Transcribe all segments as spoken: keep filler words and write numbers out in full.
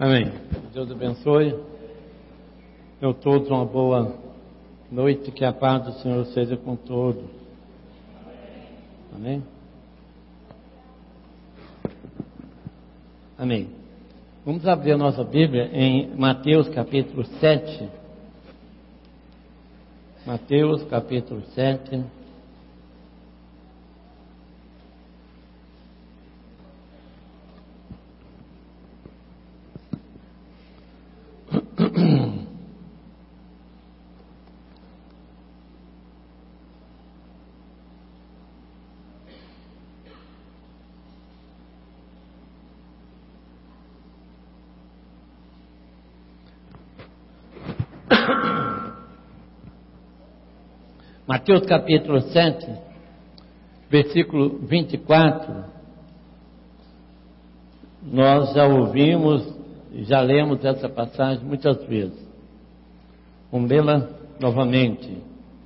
Amém. Deus abençoe. Eu todos uma boa noite, que a paz do Senhor seja com todos. Amém. Amém. Vamos abrir a nossa Bíblia em Mateus capítulo sete. Mateus capítulo sete. Mateus capítulo sete, versículo vinte e quatro, nós já ouvimos, já lemos essa passagem muitas vezes. Vamos lê-la novamente.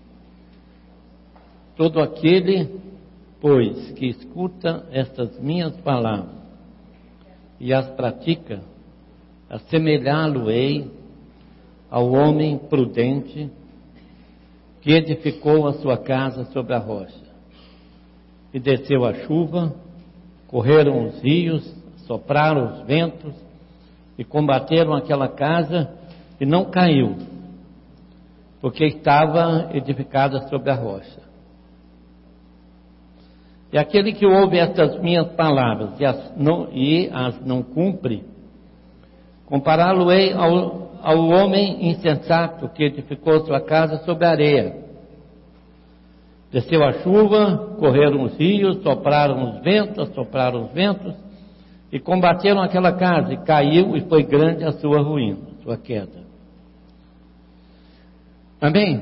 Todo aquele, pois, que escuta estas minhas palavras e as pratica, assemelhá-lo-ei ao homem prudente que edificou a sua casa sobre a rocha. E desceu a chuva, correram os rios, sopraram os ventos e combateram aquela casa, e não caiu, porque estava edificada sobre a rocha. E aquele que ouve estas minhas palavras e as não, e as não cumpre, compará-lo-ei ao ao homem insensato que edificou sua casa sobre a areia. Desceu a chuva, correram os rios, sopraram os ventos, sopraram os ventos, e combateram aquela casa, e caiu, e foi grande a sua ruína, a sua queda. Amém?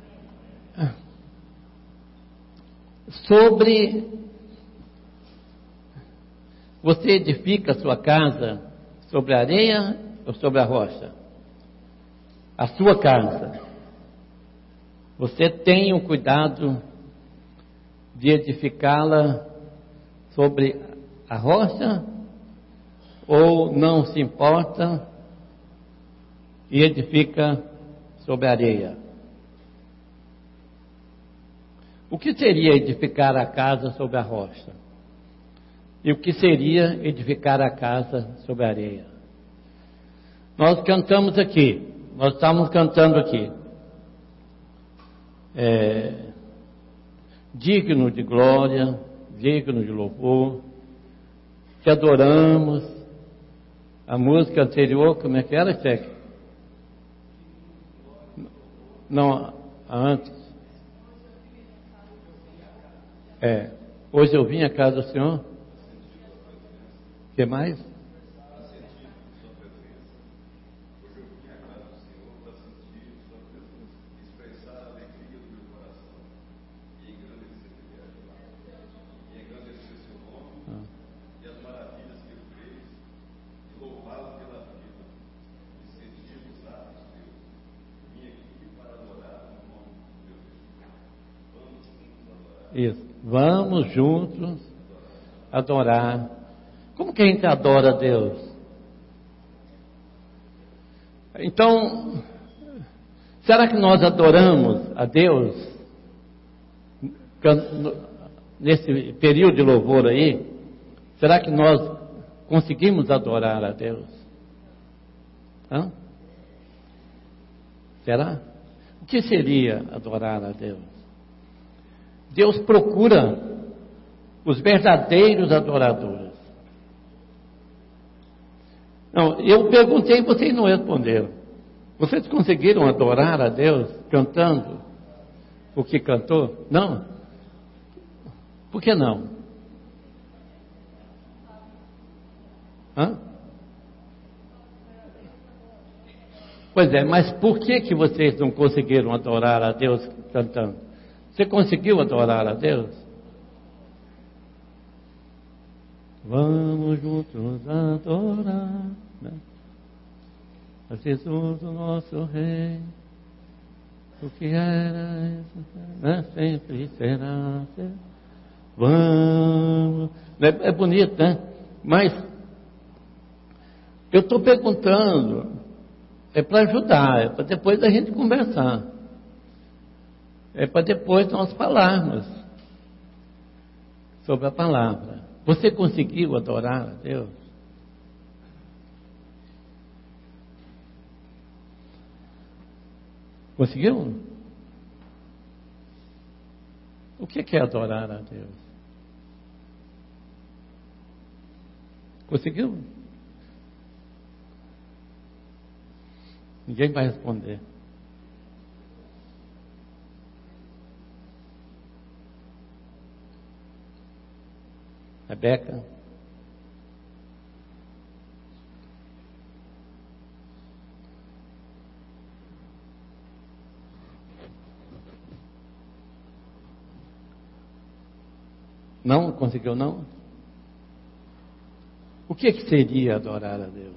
Sobre, você edifica a sua casa sobre a areia ou sobre a rocha? A sua casa, você tem o cuidado de edificá-la sobre a rocha, ou não se importa e edifica sobre a areia? O que seria edificar a casa sobre a rocha? E o que seria edificar a casa sobre a areia? Nós cantamos aqui, nós estamos cantando aqui, é, digno de glória, digno de louvor, te adoramos. A música anterior, como é que era, Cheque? Não, a antes. É, hoje eu vim à casa do Senhor. O que mais? Isso. Vamos juntos adorar. Como que a gente adora a Deus? Então, será que nós adoramos a Deus nesse período de louvor aí? Será que nós conseguimos adorar a Deus? Hã? Será? O que seria adorar a Deus? Deus procura os verdadeiros adoradores. Não, eu perguntei e vocês não responderam. Vocês conseguiram adorar a Deus cantando o que cantou? Não? Por que não? Hã? Pois é, mas por que que vocês não conseguiram adorar a Deus cantando? Você conseguiu adorar a Deus? Vamos juntos adorar, né? A Jesus, o nosso Rei, o que era, né? Sempre será. Vamos. É, é bonito, né? Mas Eu estou perguntando, é para ajudar, é para depois a gente conversar. É para depois nós falarmos sobre a palavra. Você conseguiu adorar a Deus? Conseguiu? O que é adorar a Deus? Conseguiu? Ninguém vai responder. Rebeca? Não conseguiu, não? O que, que seria adorar a Deus?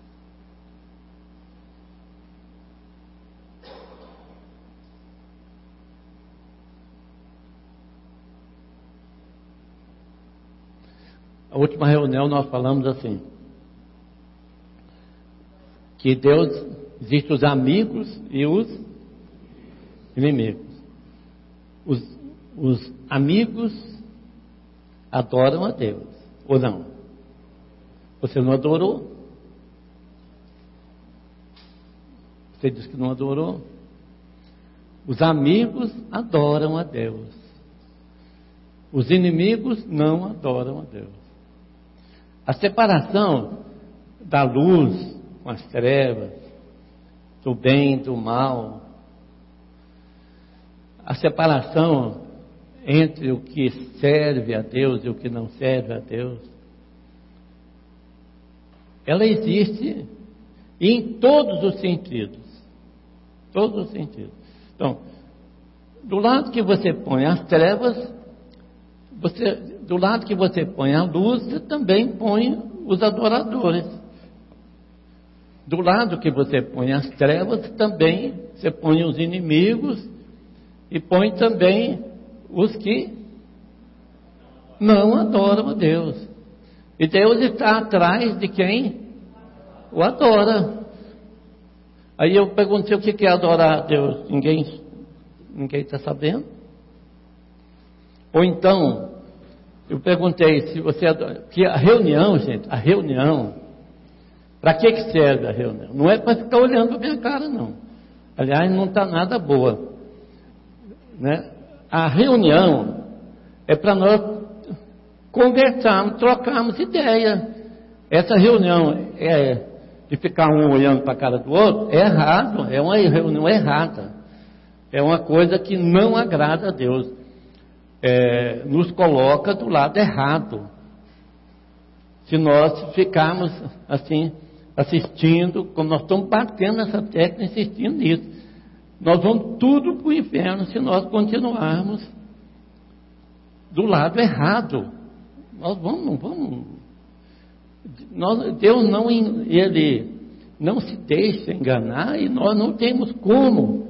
A última reunião nós falamos assim, que Deus, existem os amigos e os inimigos. Os, os amigos adoram a Deus, ou não? Você não adorou? Você disse que não adorou? Os amigos adoram a Deus. Os inimigos não adoram a Deus. A separação da luz com as trevas, do bem e do mal, a separação entre o que serve a Deus e o que não serve a Deus, ela existe em todos os sentidos. Todos os sentidos. Então, do lado que você põe as trevas, você, do lado que você põe a luz, você também põe os adoradores. Do lado que você põe as trevas, também você põe os inimigos e põe também os que não adoram a Deus. E Deus está atrás de quem o adora. Aí eu perguntei o que é adorar a Deus. Ninguém ninguém está sabendo. Ou então, eu perguntei se você adora. Que a reunião, gente, a reunião, para que, que serve a reunião? Não é para ficar olhando para a minha cara, não. Aliás, não está nada boa. Né? A reunião é para nós conversarmos, trocarmos ideia. Essa reunião é de ficar um olhando para a cara do outro, é errado, é uma reunião errada. É uma coisa que não agrada a Deus. É, nos coloca do lado errado. Se nós ficarmos assim, assistindo, como nós estamos batendo nessa tecla, insistindo nisso, nós vamos tudo para o inferno se nós continuarmos do lado errado. Nós vamos, não vamos. Nós, Deus não, ele não se deixa enganar e nós não temos como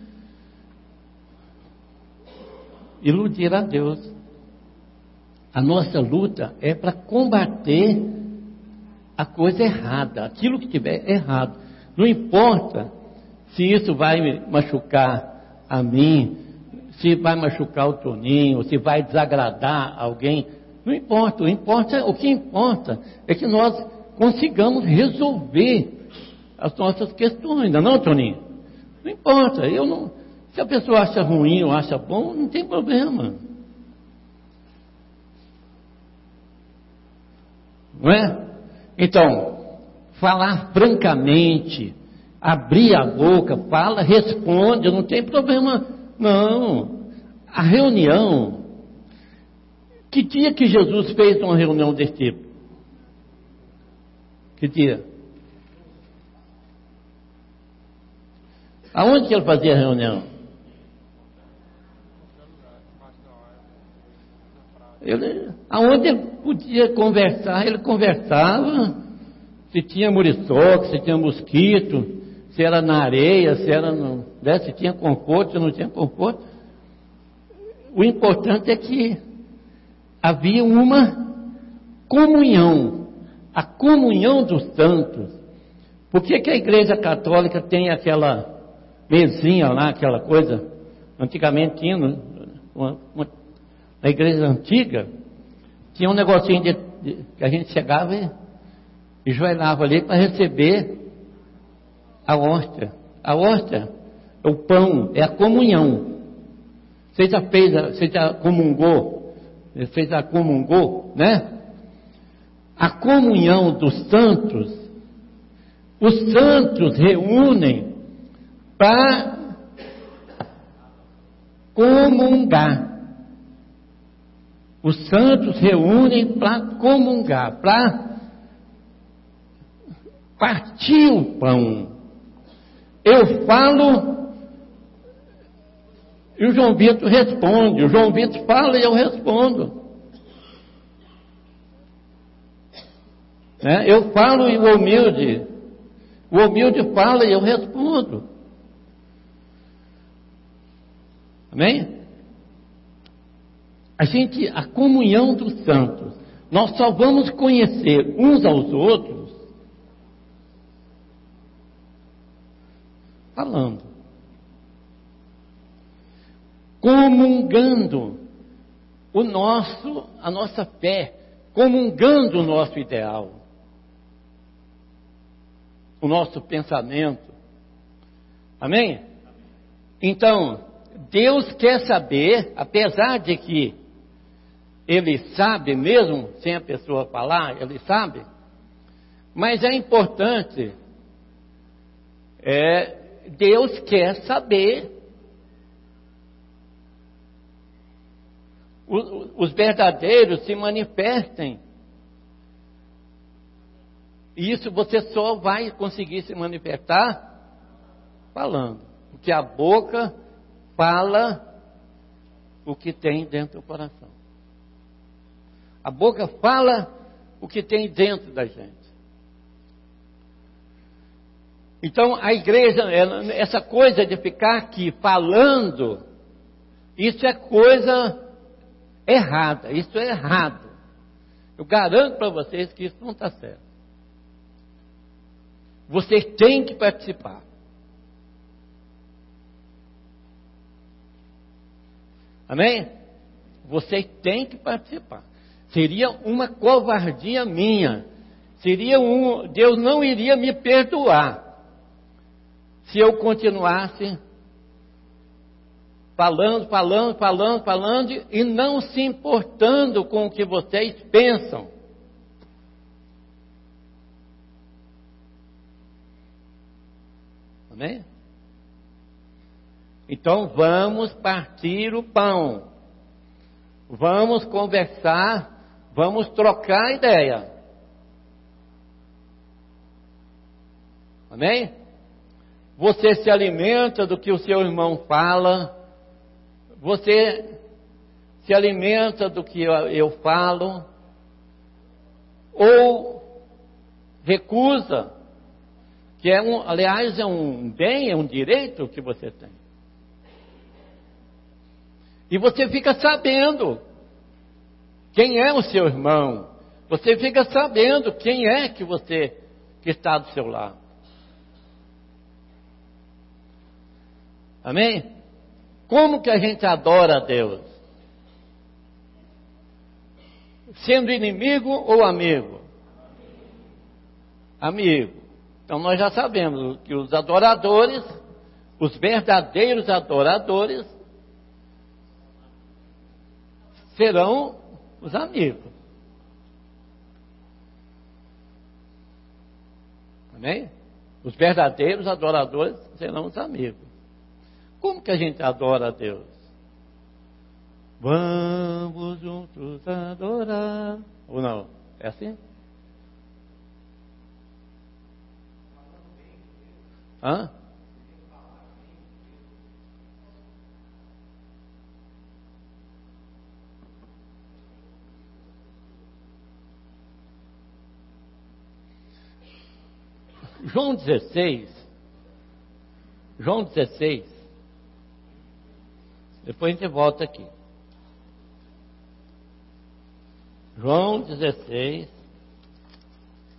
iludir a Deus. A nossa luta é para combater a coisa errada, aquilo que tiver errado. Não importa se isso vai machucar a mim, se vai machucar o Toninho, se vai desagradar alguém. Não importa, o, importa, o que importa é que nós consigamos resolver as nossas questões, não é, Toninho? Não importa, eu não, se a pessoa acha ruim ou acha bom, não tem problema. Não é? Então, falar francamente, abrir a boca, fala, responde, não tem problema, não. A reunião, que dia que Jesus fez uma reunião desse tipo? Que dia? Aonde que ele fazia a reunião? Ele, aonde ele podia conversar, ele conversava. Se tinha muriçoca, se tinha mosquito, se era na areia, se era no, né, se tinha conforto, se não tinha conforto. O importante é que havia uma comunhão, a comunhão dos santos. Por que que a Igreja Católica tem aquela mesinha lá, aquela coisa? Antigamente tinha, uma, uma, na igreja antiga, tinha um negocinho de, de, que a gente chegava e, e joelhava ali para receber a hóstia. A hóstia é o pão, é a comunhão. Você já fez, você já comungou, você já comungou, né? A comunhão dos santos, os santos reúnem para comungar. Os santos reúnem para comungar, para partir o pão. Eu falo e o João Vitor responde. O João Vitor fala e eu respondo. Né? Eu falo e o humilde, o humilde fala e eu respondo. Amém? A gente, a comunhão dos santos, nós só vamos conhecer uns aos outros falando, comungando o nosso, a nossa fé, comungando o nosso ideal, o nosso pensamento. Amém? Então, Deus quer saber, apesar de que Ele sabe mesmo, sem a pessoa falar, Ele sabe, mas é importante, é, Deus quer saber. Os, os verdadeiros se manifestem. E isso você só vai conseguir se manifestar falando. Porque a boca fala o que tem dentro do coração. A boca fala o que tem dentro da gente. Então a igreja, essa coisa de ficar aqui falando, isso é coisa errada, isso é errado. Eu garanto para vocês que isso não está certo. Vocês têm que participar. Amém? Vocês têm que participar. Seria uma covardia minha. Seria um, Deus não iria me perdoar se eu continuasse falando, falando, falando, falando e não se importando com o que vocês pensam. Amém? Então vamos partir o pão. Vamos conversar, vamos trocar ideia. Amém? Você se alimenta do que o seu irmão fala. Você se alimenta do que eu, eu falo. Ou recusa, que é um, aliás, é um bem, é um direito que você tem. E você fica sabendo quem é o seu irmão. Você fica sabendo quem é que você que está do seu lado. Amém? Como que a gente adora a Deus? Sendo inimigo ou amigo? Amigo. Então nós já sabemos que os adoradores, os verdadeiros adoradores, serão os amigos. Amém? Os verdadeiros adoradores serão os amigos. Como que a gente adora a Deus? Vamos juntos adorar. Ou não? É assim? Hã? João dezesseis, João dezesseis, depois a gente volta aqui. João dezesseis,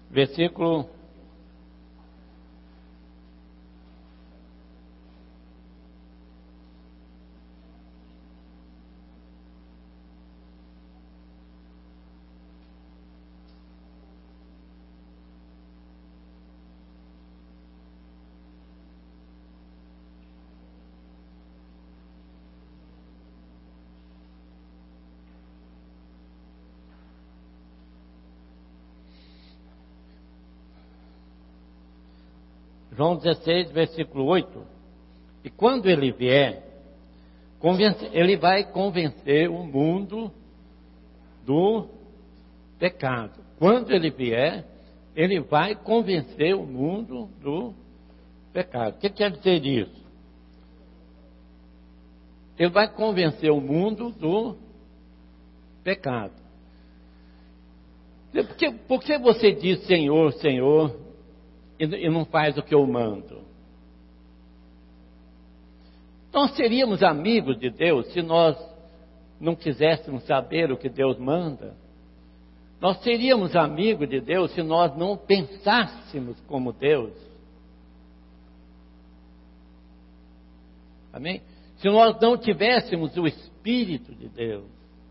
versículo João dezesseis, versículo oito. E quando ele vier, convence, ele vai convencer o mundo do pecado. Quando ele vier, ele vai convencer o mundo do pecado. O que quer dizer isso? Ele vai convencer o mundo do pecado. Por que, por que você diz Senhor, Senhor, e não faz o que eu mando? Nós seríamos amigos de Deus se nós não quiséssemos saber o que Deus manda? Nós seríamos amigos de Deus se nós não pensássemos como Deus? Amém? Se nós não tivéssemos o Espírito de Deus,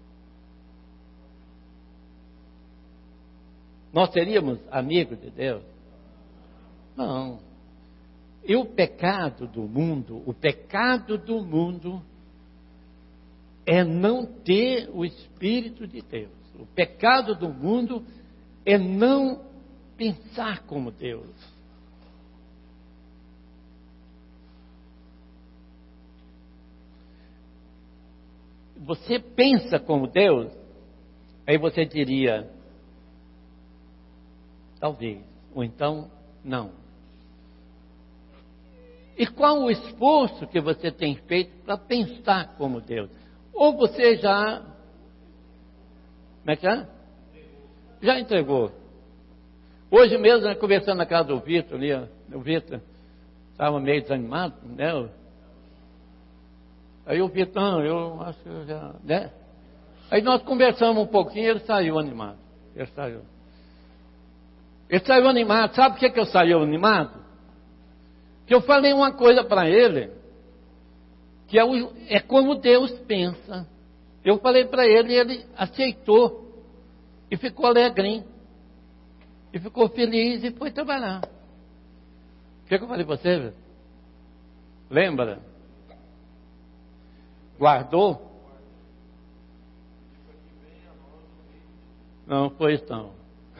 nós seríamos amigos de Deus? Não. E o pecado do mundo, o pecado do mundo é não ter o Espírito de Deus. O pecado do mundo é não pensar como Deus. Você pensa como Deus, aí você diria, talvez, ou então, não. E qual o esforço que você tem feito para pensar como Deus? Ou você já... Como é que é? Já entregou. Hoje mesmo, né, conversando na casa do Vitor ali, o Vitor estava meio desanimado, né? Aí o Vitor, não, eu acho que eu já... Né? Aí nós conversamos um pouquinho e ele saiu animado. Ele saiu. Ele saiu animado. Sabe por que, que eu saí animado? Que eu falei uma coisa para ele, que é, o, é como Deus pensa. Eu falei para ele e ele aceitou, e ficou alegrinho, e ficou feliz e foi trabalhar. O que, que eu falei para você, velho? Lembra? Guardou? Não, foi isso não.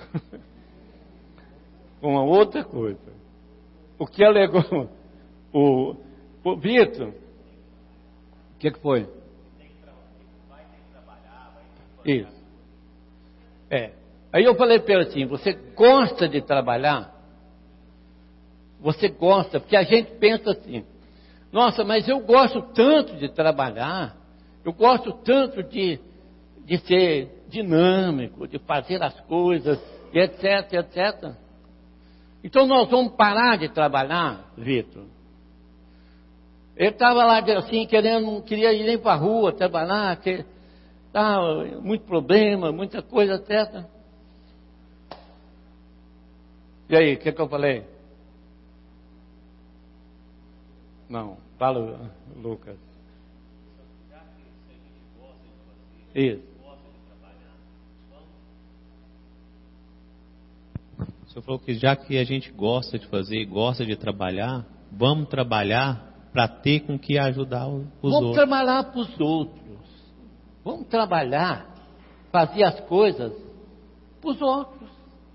Uma outra coisa. O que alegou o, o Vitor? O que, que foi? Isso. É. Aí eu falei para ele assim, você gosta de trabalhar? Você gosta? Porque a gente pensa assim, nossa, mas eu gosto tanto de trabalhar, eu gosto tanto de, de ser dinâmico, de fazer as coisas, etc, etcétera. Então nós vamos parar de trabalhar, Vitor? Ele estava lá assim, querendo, não queria ir nem para a rua trabalhar, que, tá, muito problema, muita coisa, etcétera. E aí, o que, que eu falei? Não, fala, Lucas. Isso. O senhor falou que já que a gente gosta de fazer e gosta de trabalhar, vamos trabalhar para ter com que ajudar os vamos outros. Vamos trabalhar para os outros. Vamos trabalhar, fazer as coisas para os outros.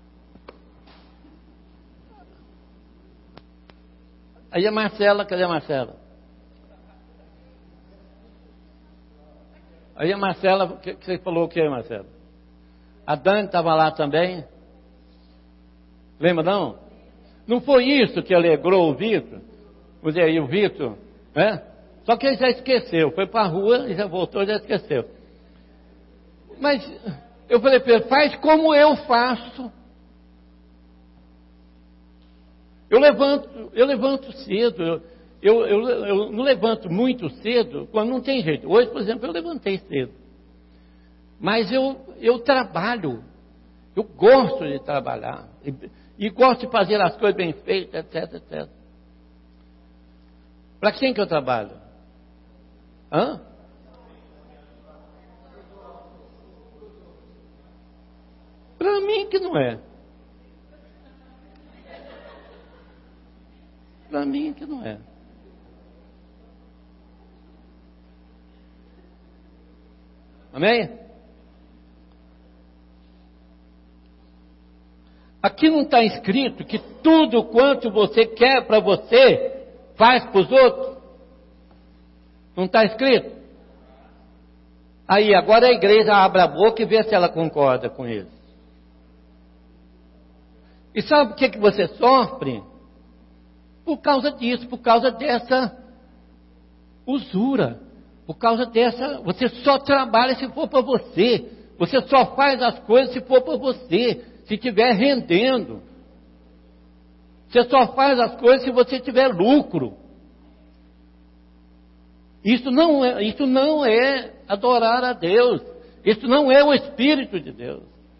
Aí a Marcela, cadê a Marcela? Aí a Marcela, que, que você falou o que, Marcela? A Dani estava lá também. Lembra não? Não foi isso que alegrou o Vitor? Pois aí o Vitor, né? Só que ele já esqueceu, foi para a rua e já voltou e já esqueceu. Mas eu falei para ele, faz como eu faço. Eu levanto, eu levanto cedo, eu, eu, eu, eu não levanto muito cedo quando não tem jeito. Hoje, por exemplo, eu levantei cedo. Mas eu, eu trabalho. Eu gosto de trabalhar. E, e gosto de fazer as coisas bem feitas, etc, etcétera. Para quem que eu trabalho? Hã? Para mim que não é. Para mim que não é. Amém? Aqui não está escrito que tudo quanto você quer para você, faz para os outros? Não está escrito? Aí, agora a igreja abre a boca e vê se ela concorda com isso. E sabe por que, que você sofre? Por causa disso, por causa dessa usura. Por causa dessa, você só trabalha se for para você. Você só faz as coisas se for para você. Se estiver rendendo. Você só faz as coisas se você tiver lucro. Isso não é, isso não é adorar a Deus. Isso não é o Espírito de Deus.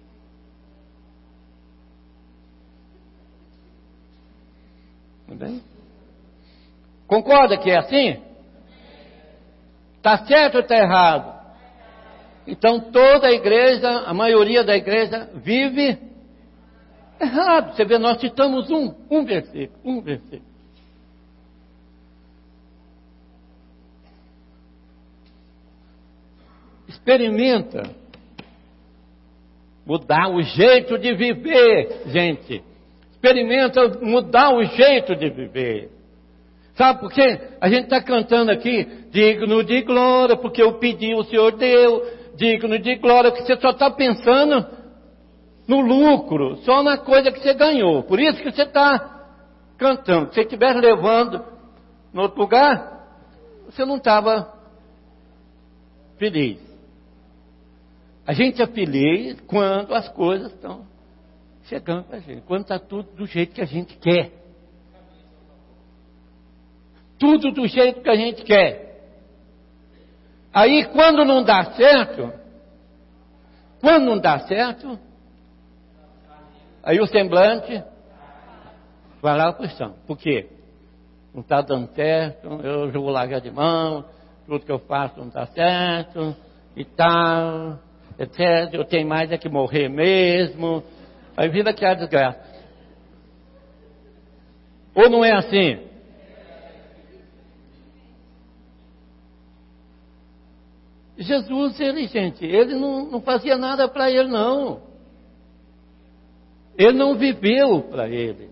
Tá bem? Concorda que é assim? Está certo ou está errado? Então toda a igreja, a maioria da igreja vive errado. Você vê, nós citamos um, um versículo, um versículo. Experimenta mudar o jeito de viver, gente. Experimenta mudar o jeito de viver. Sabe por quê? A gente está cantando aqui, digno de glória, porque eu pedi, o Senhor deu, digno de glória, porque você só está pensando no lucro, só na coisa que você ganhou. Por isso que você está cantando. Se você estivesse levando no outro lugar, você não estava feliz. A gente é feliz quando as coisas estão chegando para a gente, quando está tudo do jeito que a gente quer. Tudo do jeito que a gente quer. Aí quando não dá certo, quando não dá certo, aí o semblante vai lá para o chão. Por quê? Não está dando certo, eu já vou largar de mão, tudo que eu faço não está certo, e tal, etcétera. Eu tenho mais é que morrer mesmo. Aí vira que a desgraça. Ou não é assim? Jesus, ele, gente, ele não, não fazia nada para ele, não. Ele não viveu para ele.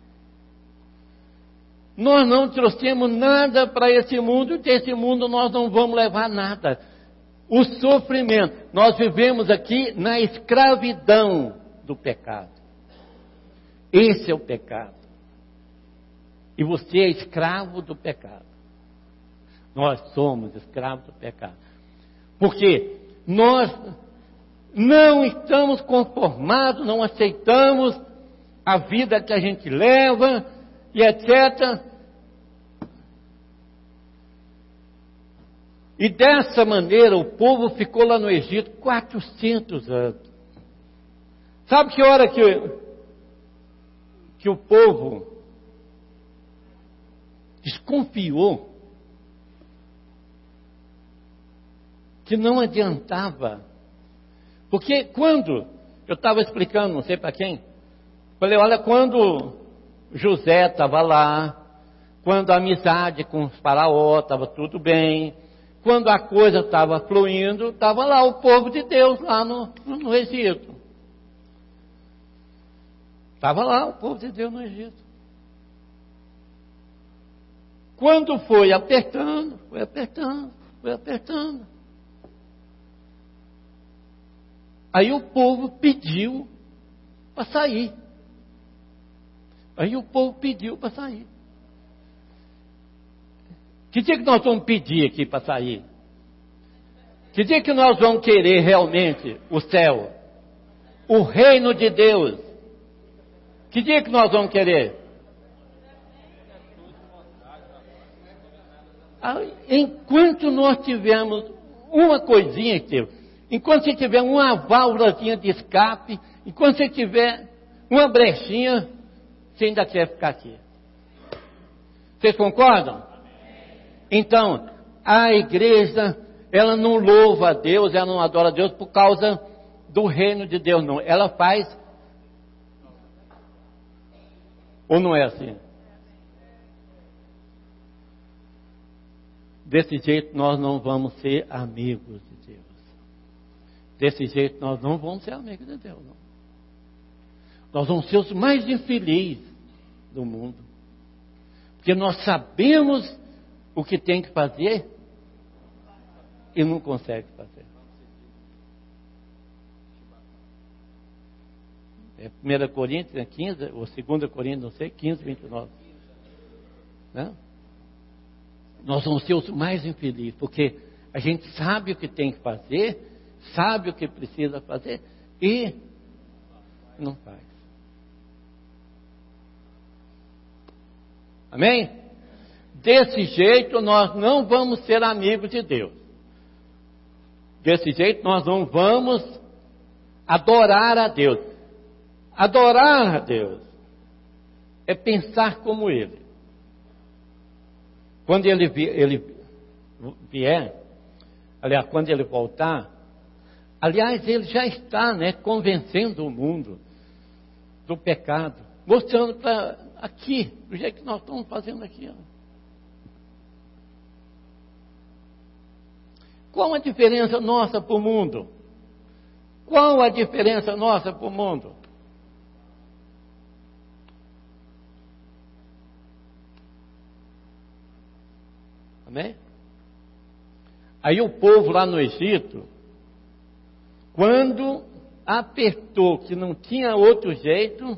Nós não trouxemos nada para esse mundo, e desse mundo nós não vamos levar nada. O sofrimento. Nós vivemos aqui na escravidão do pecado. Esse é o pecado. E você é escravo do pecado. Nós somos escravos do pecado. Porque nós não estamos conformados, não aceitamos a vida que a gente leva, e etcétera. E dessa maneira o povo ficou lá no Egito quatrocentos anos. Sabe que hora que, que o povo desconfiou que não adiantava? Porque quando, eu estava explicando, não sei para quem, falei, olha, quando José estava lá, quando a amizade com os faraó estava tudo bem, quando a coisa estava fluindo, estava lá o povo de Deus, lá no, no Egito. Estava lá o povo de Deus no Egito. Quando foi apertando, foi apertando, foi apertando. Aí o povo pediu para sair. Aí o povo pediu para sair. Que dia que nós vamos pedir aqui para sair? Que dia que nós vamos querer realmente o céu? O reino de Deus? Que dia que nós vamos querer? Enquanto nós tivermos uma coisinha que enquanto você tiver uma válvulazinha de escape, enquanto você tiver uma brechinha, você ainda quer ficar aqui. Vocês concordam? Então, a igreja, ela não louva a Deus, ela não adora a Deus por causa do reino de Deus, não. Ela faz... Ou não é assim? Desse jeito nós não vamos ser amigos de Deus. Desse jeito nós não vamos ser amigos de Deus, não. Nós vamos ser os mais infelizes do mundo. Porque nós sabemos o que tem que fazer e não consegue fazer. É primeira Coríntios quinze, ou segunda Coríntios, não sei, quinze, vinte e nove. Né? Nós vamos ser os mais infelizes, porque a gente sabe o que tem que fazer, sabe o que precisa fazer e não faz. Amém? Desse jeito nós não vamos ser amigos de Deus. Desse jeito nós não vamos adorar a Deus. Adorar a Deus é pensar como Ele. Quando Ele, ele vier, aliás, quando Ele voltar, aliás, Ele já está, né, convencendo o mundo do pecado, mostrando para aqui, do jeito que nós estamos fazendo aqui. Ó. Qual a diferença nossa para o mundo? Qual a diferença nossa para o mundo? Amém? Aí o povo lá no Egito, quando apertou que não tinha outro jeito,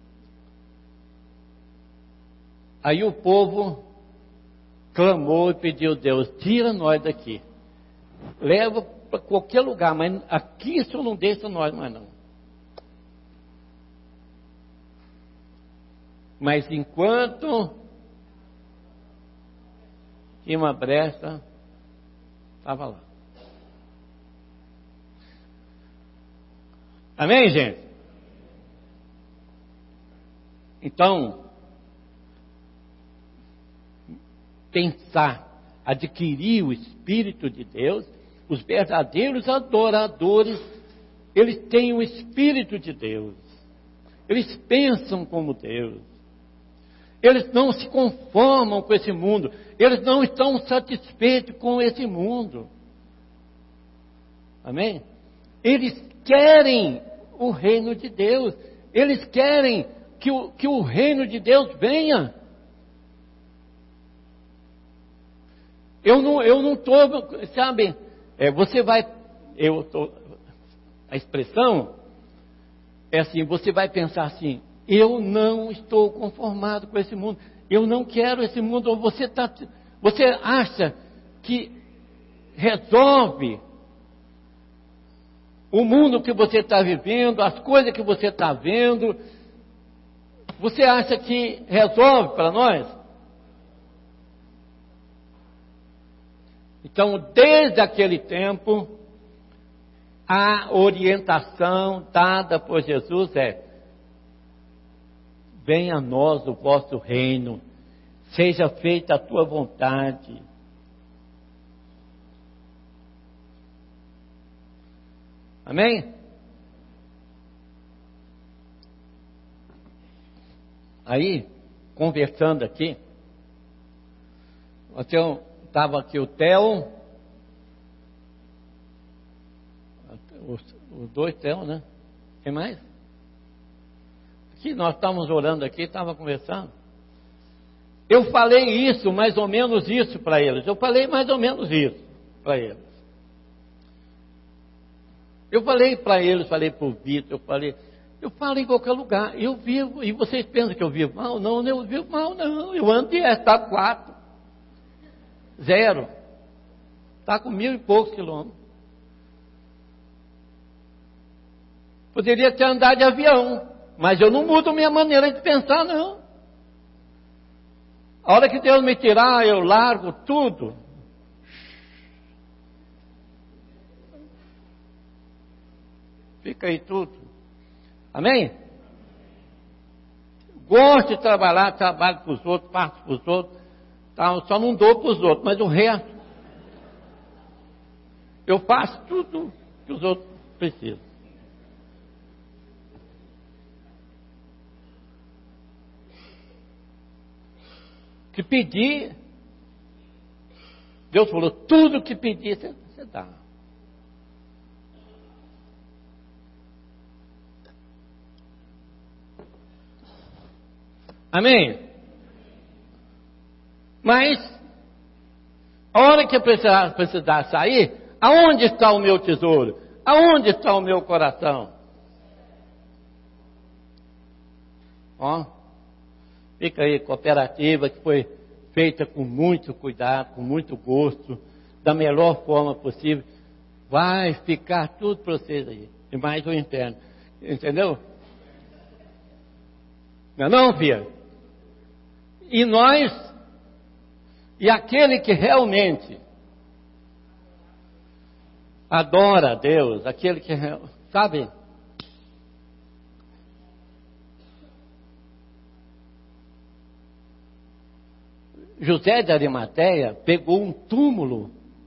aí o povo clamou e pediu a Deus, tira nós daqui. Leva para qualquer lugar, mas aqui isso não deixa nós mais não. Mas enquanto tinha uma brecha, estava lá. Amém, gente? Então, pensar, adquirir o Espírito de Deus, os verdadeiros adoradores, eles têm o Espírito de Deus, eles pensam como Deus, eles não se conformam com esse mundo, eles não estão satisfeitos com esse mundo, amém? Eles querem o reino de Deus, eles querem que o, que o reino de Deus venha. Eu não eu não estou, sabe, é, você vai, eu tô, a expressão é assim, você vai pensar assim, eu não estou conformado com esse mundo, eu não quero esse mundo, ou você, tá, você acha que resolve o mundo que você está vivendo, as coisas que você está vendo, você acha que resolve para nós? Então, desde aquele tempo, a orientação dada por Jesus é: venha a nós o vosso reino, seja feita a tua vontade. Amém? Aí, conversando aqui, estava aqui o Theo, os, os dois Theo, né? Quem mais? Aqui nós estávamos orando aqui, estava conversando. Eu falei isso, mais ou menos isso para eles. Eu falei mais ou menos isso para eles. Eu falei para eles, falei para o Vitor, eu falei, eu falo em qualquer lugar, eu vivo, e vocês pensam que eu vivo mal? Não, eu vivo mal não, eu ando de está quatro, zero, está com mil e poucos quilômetros. Poderia ter andado de avião, mas eu não mudo minha maneira de pensar não. A hora que Deus me tirar, eu largo tudo. Fica aí tudo. Amém? Gosto de trabalhar, trabalho para os outros, faço para os outros, tá? Só não dou para os outros, mas o resto, eu faço tudo que os outros precisam. Que pedir, Deus falou, tudo que pedir, você, você dá. Amém? Mas, a hora que eu precisar, precisar sair, aonde está o meu tesouro? Aonde está o meu coração? Ó, fica aí, cooperativa que foi feita com muito cuidado, com muito gosto, da melhor forma possível. Vai ficar tudo para vocês aí, e mais o interno. Entendeu? Não é não, filha? E nós, e aquele que realmente adora a Deus, aquele que, sabe, José de Arimateia pegou um túmulo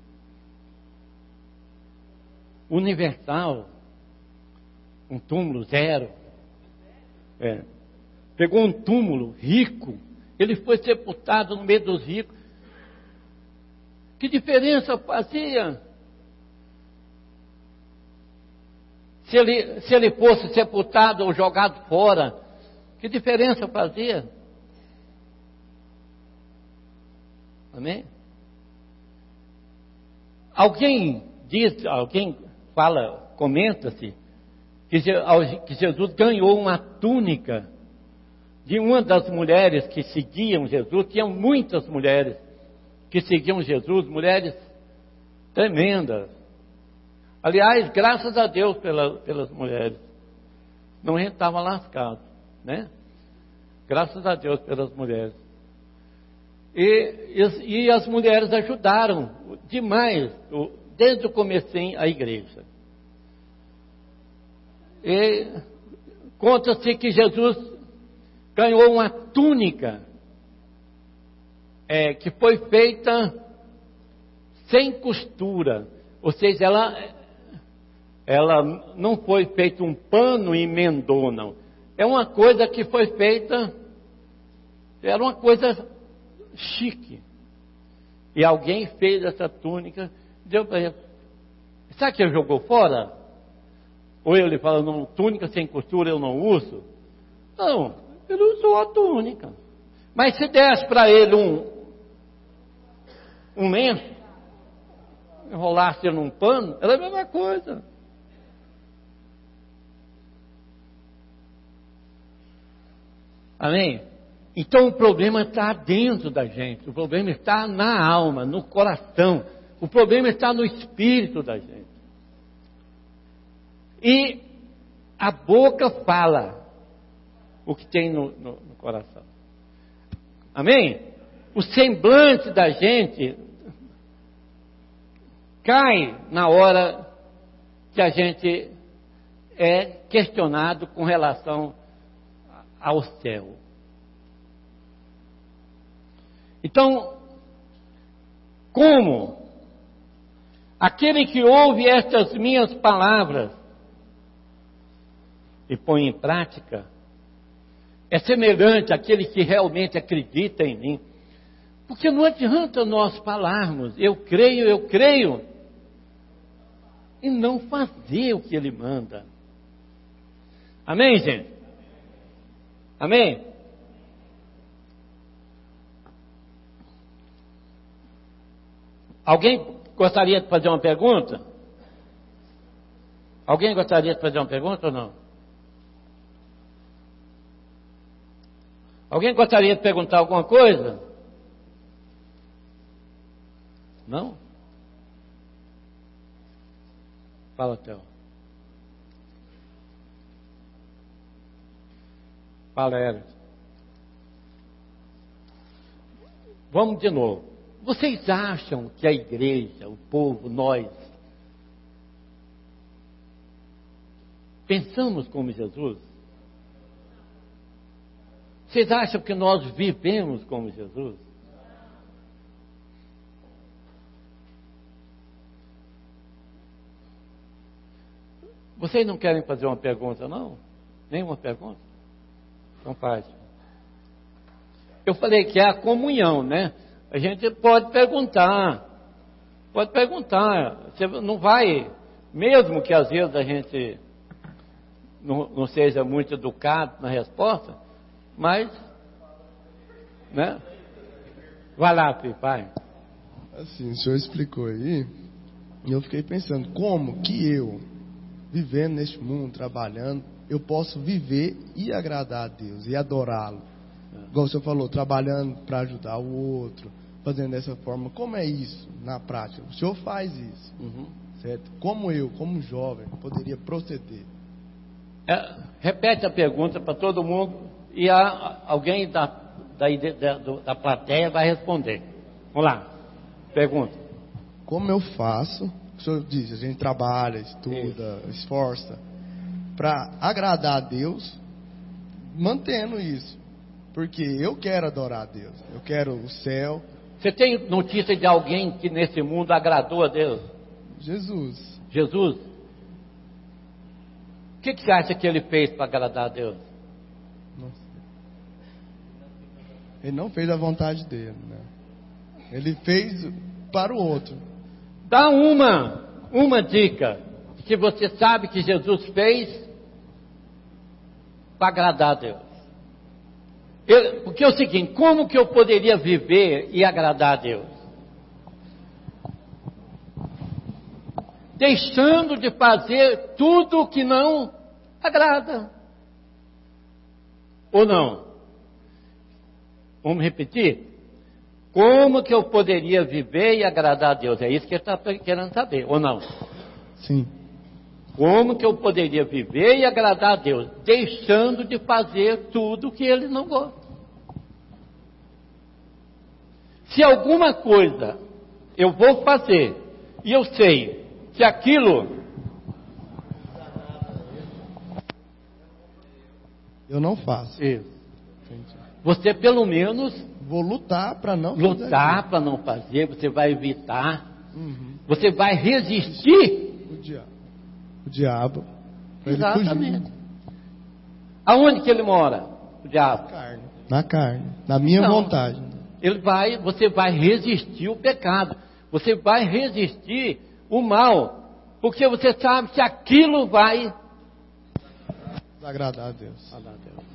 universal, um túmulo zero, é, pegou um túmulo rico, ele foi sepultado no meio dos ricos. Que diferença fazia se ele, se ele fosse sepultado ou jogado fora? Que diferença fazia? Amém? Alguém diz, alguém fala, comenta-se que Jesus ganhou uma túnica de uma das mulheres que seguiam Jesus. Tinham muitas mulheres que seguiam Jesus, mulheres tremendas. Aliás, graças a Deus pela, pelas mulheres. Não a gente estava lascado, né? Graças a Deus pelas mulheres. E, e, e as mulheres ajudaram demais, desde o comecinho, a igreja. E conta-se que Jesus ganhou uma túnica é, que foi feita sem costura, ou seja, ela, ela não foi feita um pano e emendou, não. É uma coisa que foi feita, era uma coisa chique. E alguém fez essa túnica, deu para ele. Sabe que ele jogou fora? Ou ele fala, não, túnica sem costura eu não uso? Não, ele usou a túnica. Mas se desse para ele um, um lenço, enrolasse num pano, era a mesma coisa. Amém? Então o problema está dentro da gente, o problema está na alma, no coração, o problema está no espírito da gente. E a boca fala o que tem no, no, no coração. Amém? O semblante da gente cai na hora que a gente é questionado com relação ao céu. Então, como aquele que ouve estas minhas palavras e põe em prática, é semelhante àquele que realmente acredita em mim. Porque não adianta nós falarmos, eu creio, eu creio, e não fazer o que ele manda. Amém, gente? Amém? Alguém gostaria de fazer uma pergunta? Alguém gostaria de fazer uma pergunta ou não? Alguém gostaria de perguntar alguma coisa? Não? Fala, Theo. Fala, Hélio. Vamos de novo. Vocês acham que a igreja, o povo, nós, pensamos como Jesus? Vocês acham que nós vivemos como Jesus? Vocês não querem fazer uma pergunta, não? Nenhuma pergunta? Então faz. Eu falei que é a comunhão, né? A gente pode perguntar. Pode perguntar. Você não vai, mesmo que às vezes a gente não, não seja muito educado na resposta, mas, né? Vai lá, pai. Assim, o senhor explicou aí, e eu fiquei pensando, como que eu, vivendo neste mundo, trabalhando, eu posso viver e agradar a Deus, e adorá-lo? É. Igual o senhor falou, trabalhando para ajudar o outro, fazendo dessa forma. Como é isso na prática? O senhor faz isso, uhum. certo? Como eu, como jovem, poderia proceder? É, repete a pergunta para todo mundo, e a, alguém da, da, da, da plateia vai responder. Vamos lá, pergunta. Como eu faço, o senhor diz, a gente trabalha, estuda, isso. esforça, para agradar a Deus, mantendo isso. Porque eu quero adorar a Deus, eu quero o céu. Você tem notícia de alguém que nesse mundo agradou a Deus? Jesus. Jesus? O que, que você acha que ele fez para agradar a Deus? Nossa. Ele não fez a vontade dele, né? Ele fez para o outro. Dá uma, uma dica que você sabe que Jesus fez para agradar a Deus. Eu, porque é o seguinte, como que eu poderia viver e agradar a Deus? Deixando de fazer tudo que não agrada. Ou não? Vamos repetir? Como que eu poderia viver e agradar a Deus? É isso que ele está querendo saber, ou não? Sim. Como que eu poderia viver e agradar a Deus? Deixando de fazer tudo que Ele não gosta. Se alguma coisa eu vou fazer, e eu sei que aquilo... eu não faço. Isso. Você pelo menos... vou lutar para não fazer. Lutar para não fazer, você vai evitar. Uhum. Você vai resistir. O diabo. O diabo. Exatamente. Aonde que ele mora? O diabo. Na carne. Na carne. Na minha então, vontade. Ele vai, você vai resistir o pecado. Você vai resistir o mal. Porque você sabe que aquilo vai agradar a Deus. Agradar a Deus.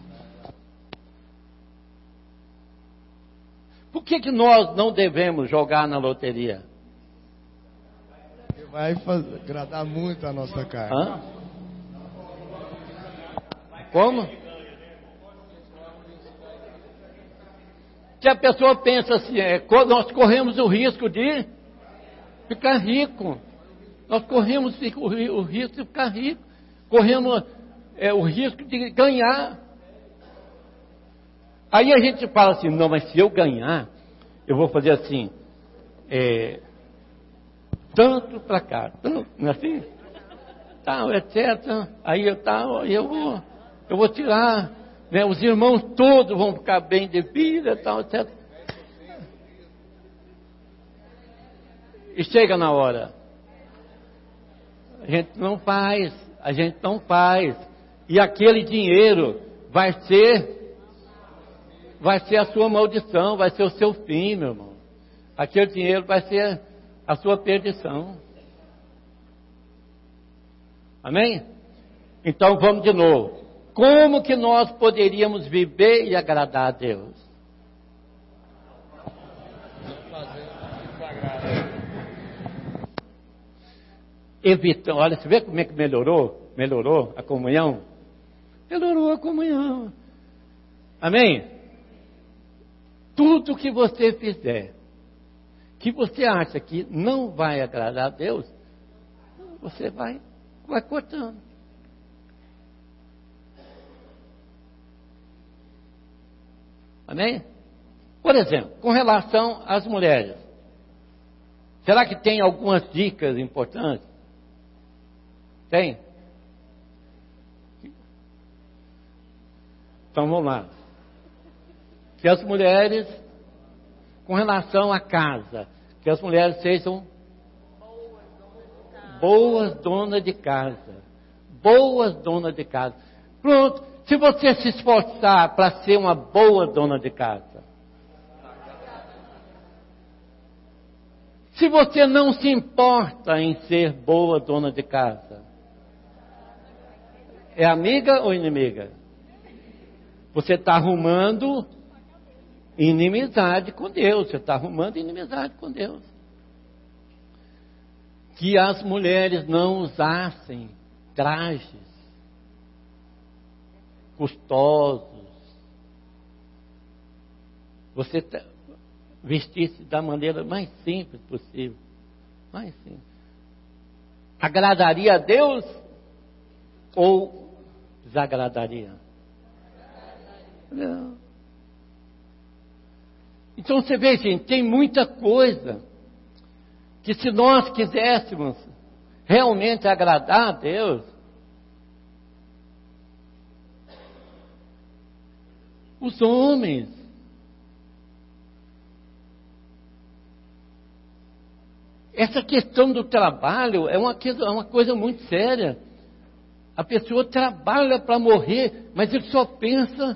Por que que nós não devemos jogar na loteria? Vai fazer, agradar muito a nossa carne. Hã? Como? Que a pessoa pensa assim, é, nós corremos o risco de ficar rico. Nós corremos o risco de ficar rico. Corremos é, o risco de ganhar. Aí a gente fala assim, não, mas se eu ganhar, eu vou fazer assim, é, tanto para cá, tanto, não é assim? Tal, etcétera. Aí eu, tal, eu, vou, eu vou tirar, né, os irmãos todos vão ficar bem de vida, tal, etcétera. E chega na hora. A gente não faz, a gente não faz. E aquele dinheiro vai ser... vai ser a sua maldição, vai ser o seu fim, meu irmão. Aquele dinheiro vai ser a sua perdição. Amém? Então vamos de novo. Como que nós poderíamos viver e agradar a Deus? Evitando, olha, você vê como é que melhorou? Melhorou a comunhão? Melhorou a comunhão. Amém? Tudo que você fizer, que você acha que não vai agradar a Deus, você vai, vai cortando. Amém? Por exemplo, com relação às mulheres, será que tem algumas dicas importantes? Tem? Então vamos lá. Que as mulheres, com relação à casa, que as mulheres sejam boas donas de casa. Boas donas de casa. Pronto. Se você se esforçar para ser uma boa dona de casa, se você não se importa em ser boa dona de casa, é amiga ou inimiga? Você está arrumando inimizade com Deus. Você está arrumando inimizade com Deus. Que as mulheres não usassem trajes custosos. Você vestisse da maneira mais simples possível. Mais simples. Agradaria a Deus ou desagradaria? Não. Então você vê, gente, tem muita coisa que se nós quiséssemos realmente agradar a Deus, os homens, essa questão do trabalho é uma, é uma coisa muito séria. A pessoa trabalha para morrer, mas ele só pensa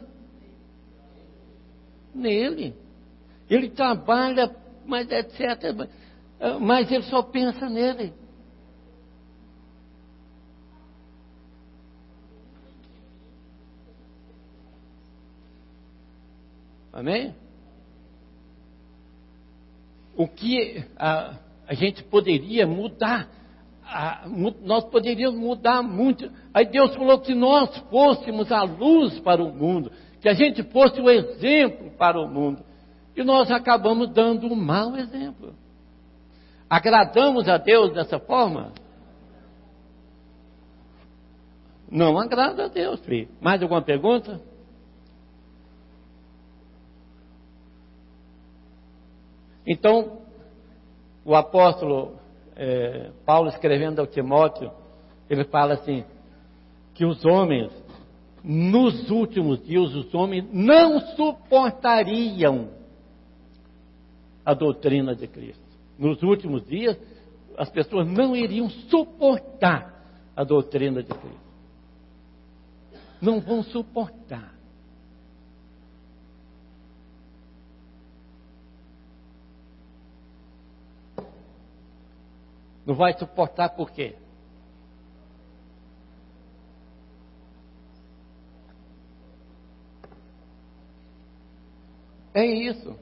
nele. Ele trabalha, mas etcétera. Mas ele só pensa nele. Amém? O que a, a gente poderia mudar, a, nós poderíamos mudar muito. Aí Deus falou que nós fôssemos a luz para o mundo, que a gente fosse o exemplo para o mundo. E nós acabamos dando um mau exemplo. Agradamos a Deus dessa forma? Não agrada a Deus, filho. Mais alguma pergunta? Então, o apóstolo é, Paulo, escrevendo ao Timóteo, ele fala assim, que os homens, nos últimos dias, os homens não suportariam a doutrina de Cristo. Nos últimos dias, as pessoas não iriam suportar a doutrina de Cristo. Não vão suportar. Não vai suportar por quê? É isso.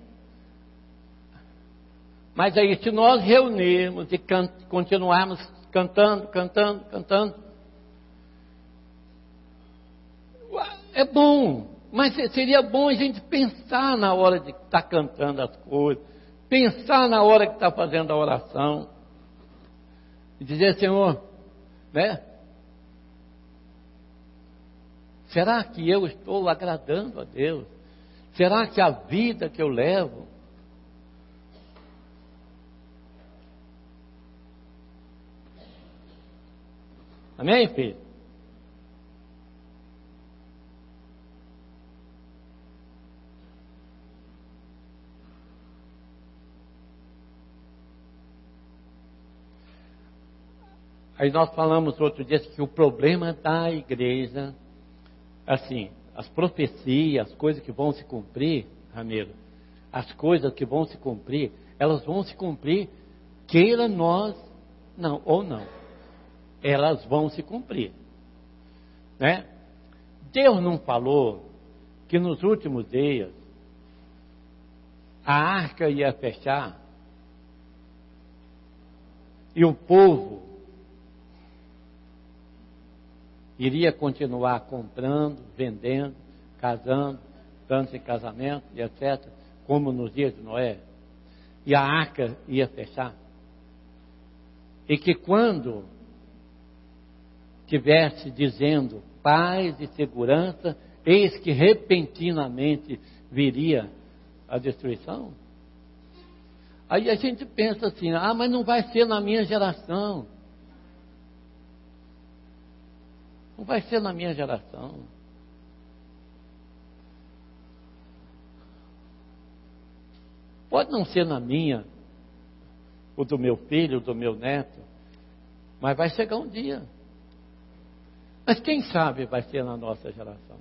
Mas aí, se nós reunirmos e can- continuarmos cantando, cantando, cantando, é bom, mas seria bom a gente pensar na hora de estar tá cantando as coisas, pensar na hora que está fazendo a oração, e dizer, Senhor, né? Será que eu estou agradando a Deus? Será que a vida que eu levo amém, filho? Aí nós falamos outro dia que o problema da igreja, assim, as profecias, as coisas que vão se cumprir, Ramiro, as coisas que vão se cumprir, elas vão se cumprir, queira nós, não, ou não. Elas vão se cumprir, né? Deus não falou que nos últimos dias a arca ia fechar e o povo iria continuar comprando, vendendo, casando, dando-se em casamento e etcétera, como nos dias de Noé, e a arca ia fechar, e que quando tivesse dizendo paz e segurança, eis que repentinamente viria a destruição. Aí a gente pensa assim, ah, mas não vai ser na minha geração. Não vai ser na minha geração. Pode não ser na minha, ou do meu filho, ou do meu neto, mas vai chegar um dia. Mas quem sabe vai ser na nossa geração.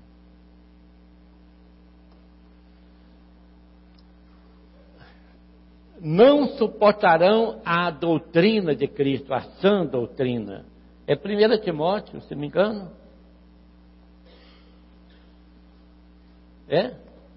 Não suportarão a doutrina de Cristo, a sã doutrina. É primeira Timóteo, se não me engano. É?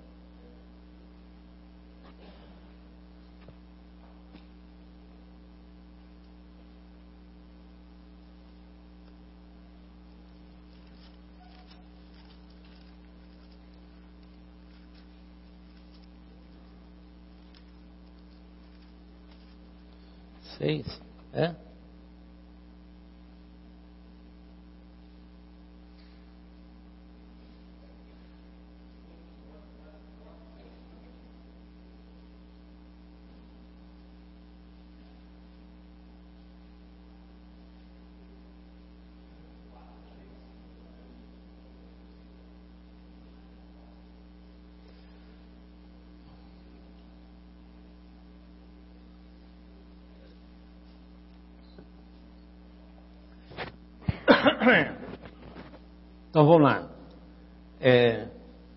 Seis, é? Então vamos lá. É,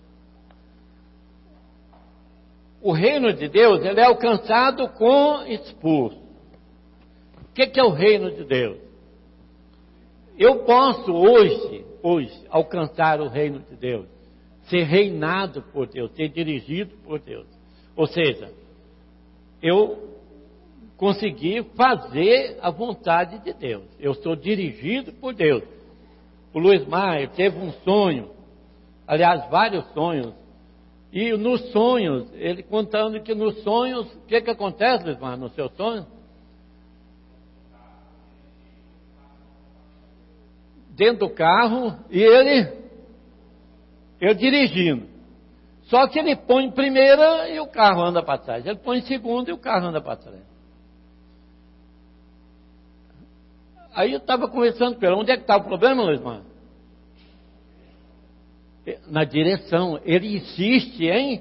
o reino de Deus, ele é alcançado com expulso. O que, que é o reino de Deus? Eu posso hoje, hoje, alcançar o reino de Deus, ser reinado por Deus, ser dirigido por Deus. Ou seja, eu consegui fazer a vontade de Deus. Eu sou dirigido por Deus. O Luiz Maia teve um sonho, aliás, vários sonhos, e nos sonhos, ele contando que nos sonhos, o que que acontece, Luiz Maia, no seu sonho? Dentro do carro, e ele, eu dirigindo. Só que ele põe em primeira e o carro anda para trás. Ele põe em segunda e o carro anda para trás. Aí eu estava conversando com ele, onde é que está o problema, Luiz Maia? Na direção. Ele insiste em...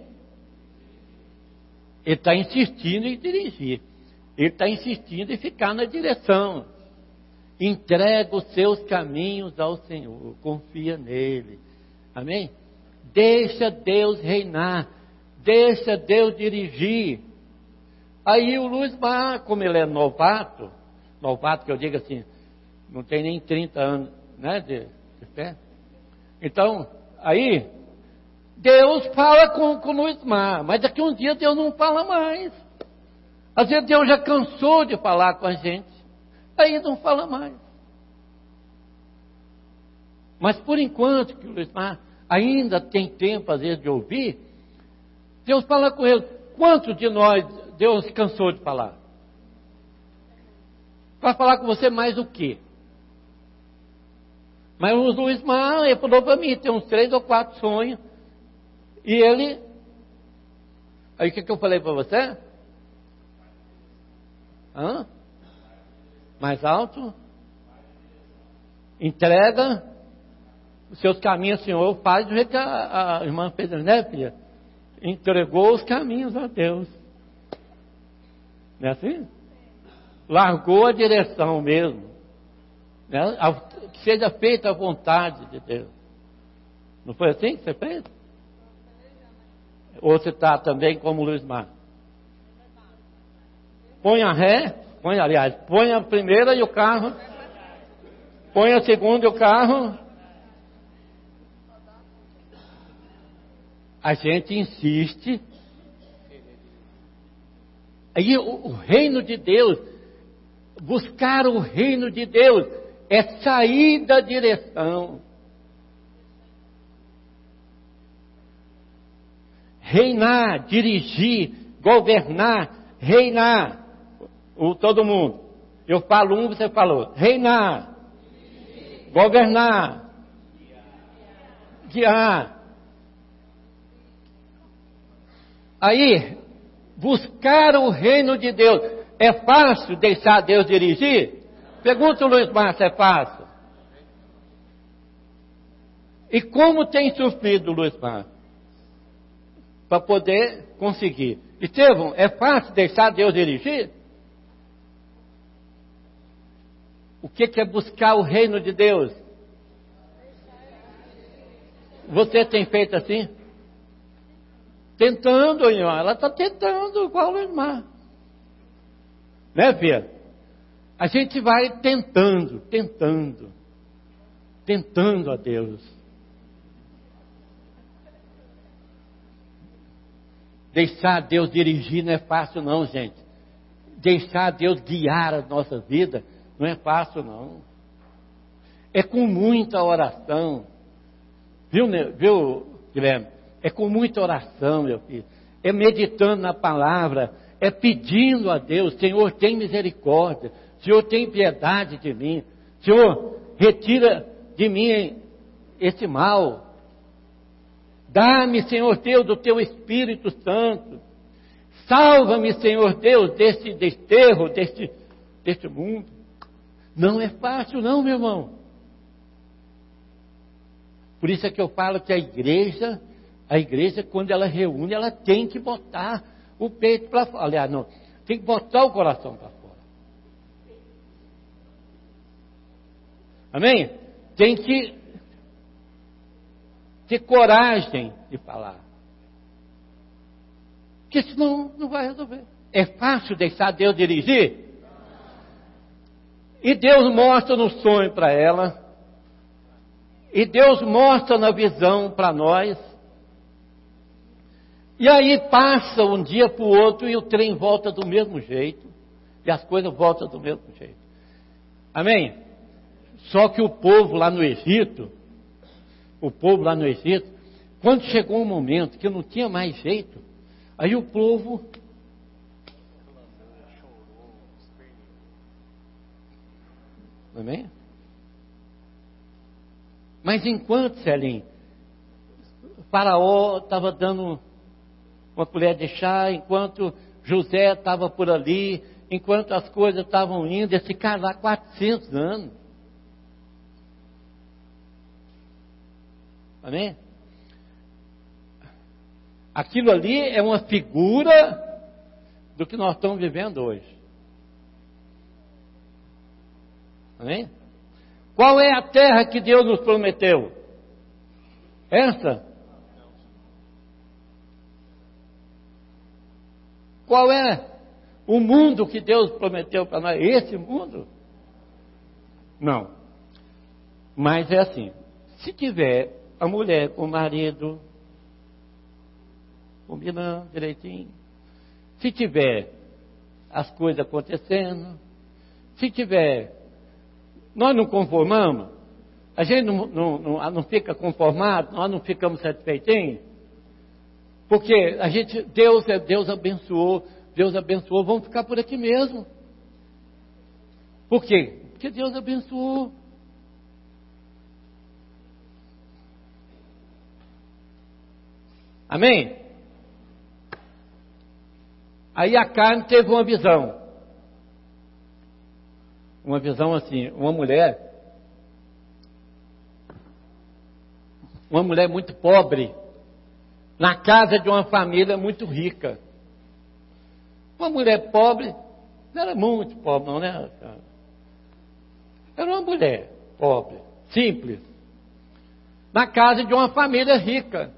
Ele está insistindo em dirigir. Ele está insistindo em ficar na direção. Entrega os seus caminhos ao Senhor. Confia nele. Amém? Deixa Deus reinar. Deixa Deus dirigir. Aí o Luiz Maia, como ele é novato, novato que eu digo assim, não tem nem trinta anos, né, de, de fé. Então, aí, Deus fala com, com o Luiz Maia, mas daqui a um dia Deus não fala mais. Às vezes Deus já cansou de falar com a gente, aí não fala mais. Mas por enquanto que o Luiz Maia ainda tem tempo, às vezes, de ouvir, Deus fala com ele. Quantos de nós Deus cansou de falar? Vai falar com você mais o quê? Mas o Luiz Maia, ele falou para mim, tem uns três ou quatro sonhos. E ele... Aí o que, que eu falei para você? Hã? Mais alto? Entrega os seus caminhos, Senhor. Faz do jeito que a, a irmã fez, né, filha? Entregou os caminhos a Deus. Não é assim? Largou a direção mesmo. Né? Que seja feita a vontade de Deus. Não foi assim que você fez? Ou você está também como o Luiz Maia? Põe a ré, põe, aliás, põe a primeira e o carro, põe a segunda e o carro. A gente insiste. Aí o, o reino de Deus, buscar o reino de Deus, é sair da direção. Reinar, dirigir, governar, reinar. O, todo mundo. Eu falo um, você falou. Reinar. Governar. Guiar. Aí, buscar o reino de Deus. É fácil deixar Deus dirigir? Pergunta o Luiz Maia se é fácil. E como tem sofrido o Luiz Maia? para poder conseguir. Estevão, é fácil deixar Deus dirigir? O que, que é buscar o reino de Deus? Você tem feito assim? Tentando, irmã. Ela está tentando, igual a irmã. Né, filha? A gente vai tentando, tentando, tentando a Deus. Deixar Deus dirigir não é fácil não, gente. Deixar Deus guiar a nossa vida não é fácil não. É com muita oração. Viu, viu, Guilherme? É com muita oração, meu filho. É meditando na palavra. É pedindo a Deus, Senhor, tem misericórdia. Senhor, tem piedade de mim. Senhor, retira de mim esse mal. Dá-me, Senhor Deus, do teu Espírito Santo. Salva-me, Senhor Deus, desse desterro, deste, deste mundo. Não é fácil não, meu irmão. Por isso é que eu falo que a igreja, a igreja, quando ela reúne, ela tem que botar o peito para fora. Aliás, não, tem que botar o coração para fora. Amém? Tem que ter coragem de falar. Porque senão não vai resolver. É fácil deixar Deus dirigir? E Deus mostra no sonho para ela. E Deus mostra na visão para nós. E aí passa um dia para o outro e o trem volta do mesmo jeito. E as coisas voltam do mesmo jeito. Amém? Só que o povo lá no Egito, o povo lá no Egito, quando chegou um momento que não tinha mais jeito, aí o povo amém? Mas enquanto, Celim, o faraó estava dando uma colher de chá, enquanto José estava por ali, enquanto as coisas estavam indo, esse cara lá quatrocentos anos. Amém? Aquilo ali é uma figura do que nós estamos vivendo hoje. Amém? Qual é a terra que Deus nos prometeu? Essa? Qual é o mundo que Deus prometeu para nós? Esse mundo? Não. Mas é assim, se tiver a mulher com o marido combinando direitinho, se tiver as coisas acontecendo, se tiver, nós não conformamos, a gente não, não, não, não fica conformado, nós não ficamos satisfeitinhos, porque a gente, Deus, Deus abençoou, Deus abençoou, vamos ficar por aqui mesmo. Por quê? Porque Deus abençoou. Amém? Aí a carne teve uma visão. Uma visão assim, uma mulher, uma mulher muito pobre, na casa de uma família muito rica. Uma mulher pobre, não era muito pobre não, né? Era uma mulher pobre, simples, na casa de uma família rica.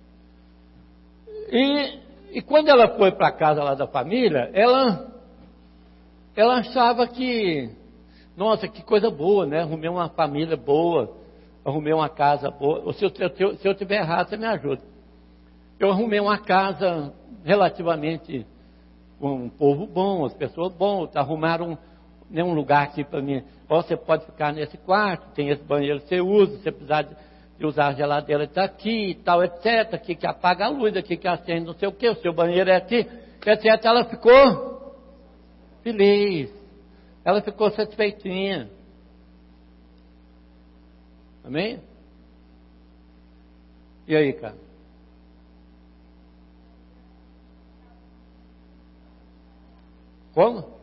E, e quando ela foi para a casa lá da família, ela, ela achava que, nossa, que coisa boa, né? Arrumei uma família boa, arrumei uma casa boa. Ou se eu, se eu, se eu tiver errado, você me ajuda. Eu arrumei uma casa relativamente com um povo bom, as pessoas bons, arrumaram um, um lugar aqui para mim. Ó, você pode ficar nesse quarto, tem esse banheiro que você usa, se você precisar de, de usar a geladeira está aqui e tal, etcétera. Aqui que apaga a luz, aqui que acende não sei o que, o seu banheiro é aqui, etcétera. Ela ficou feliz, ela ficou satisfeitinha. Amém? E aí, cara? Como?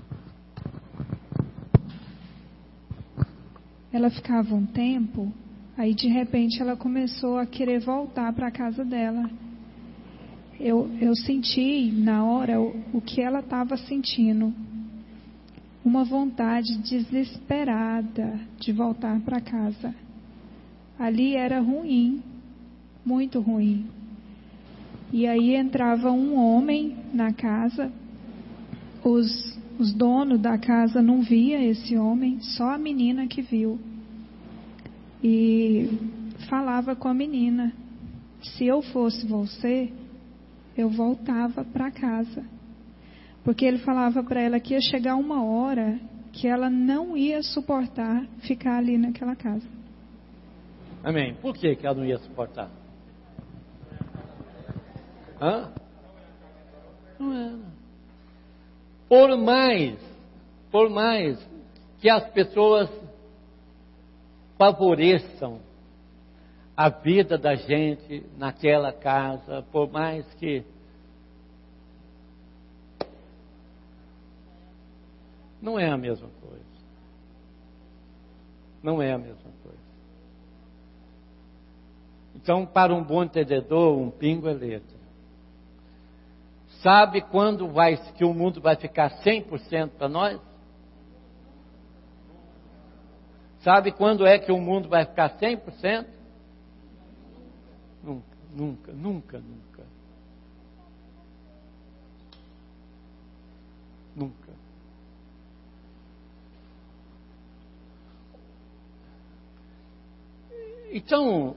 Ela ficava um tempo Aí de repente ela começou a querer voltar para a casa dela. Eu, eu senti na hora o, o que ela estava sentindo. Uma vontade desesperada de voltar para casa. Ali era ruim, muito ruim. E aí entrava um homem na casa. Os, os donos da casa não via esse homem, só a menina que viu. E falava com a menina: se eu fosse você, eu voltava para casa. Porque ele falava para ela que ia chegar uma hora que ela não ia suportar ficar ali naquela casa. Amém. Por que que ela não ia suportar? Hã? Não era. Por mais, por mais que as pessoas favoreçam a vida da gente naquela casa, por mais que não é a mesma coisa. Não é a mesma coisa. Então, para um bom entendedor, um pingo é letra. Sabe quando vai, que o mundo vai ficar cem por cento para nós? Sabe quando é que o mundo vai ficar cem por cento? Nunca, nunca, nunca, nunca. Nunca. Então,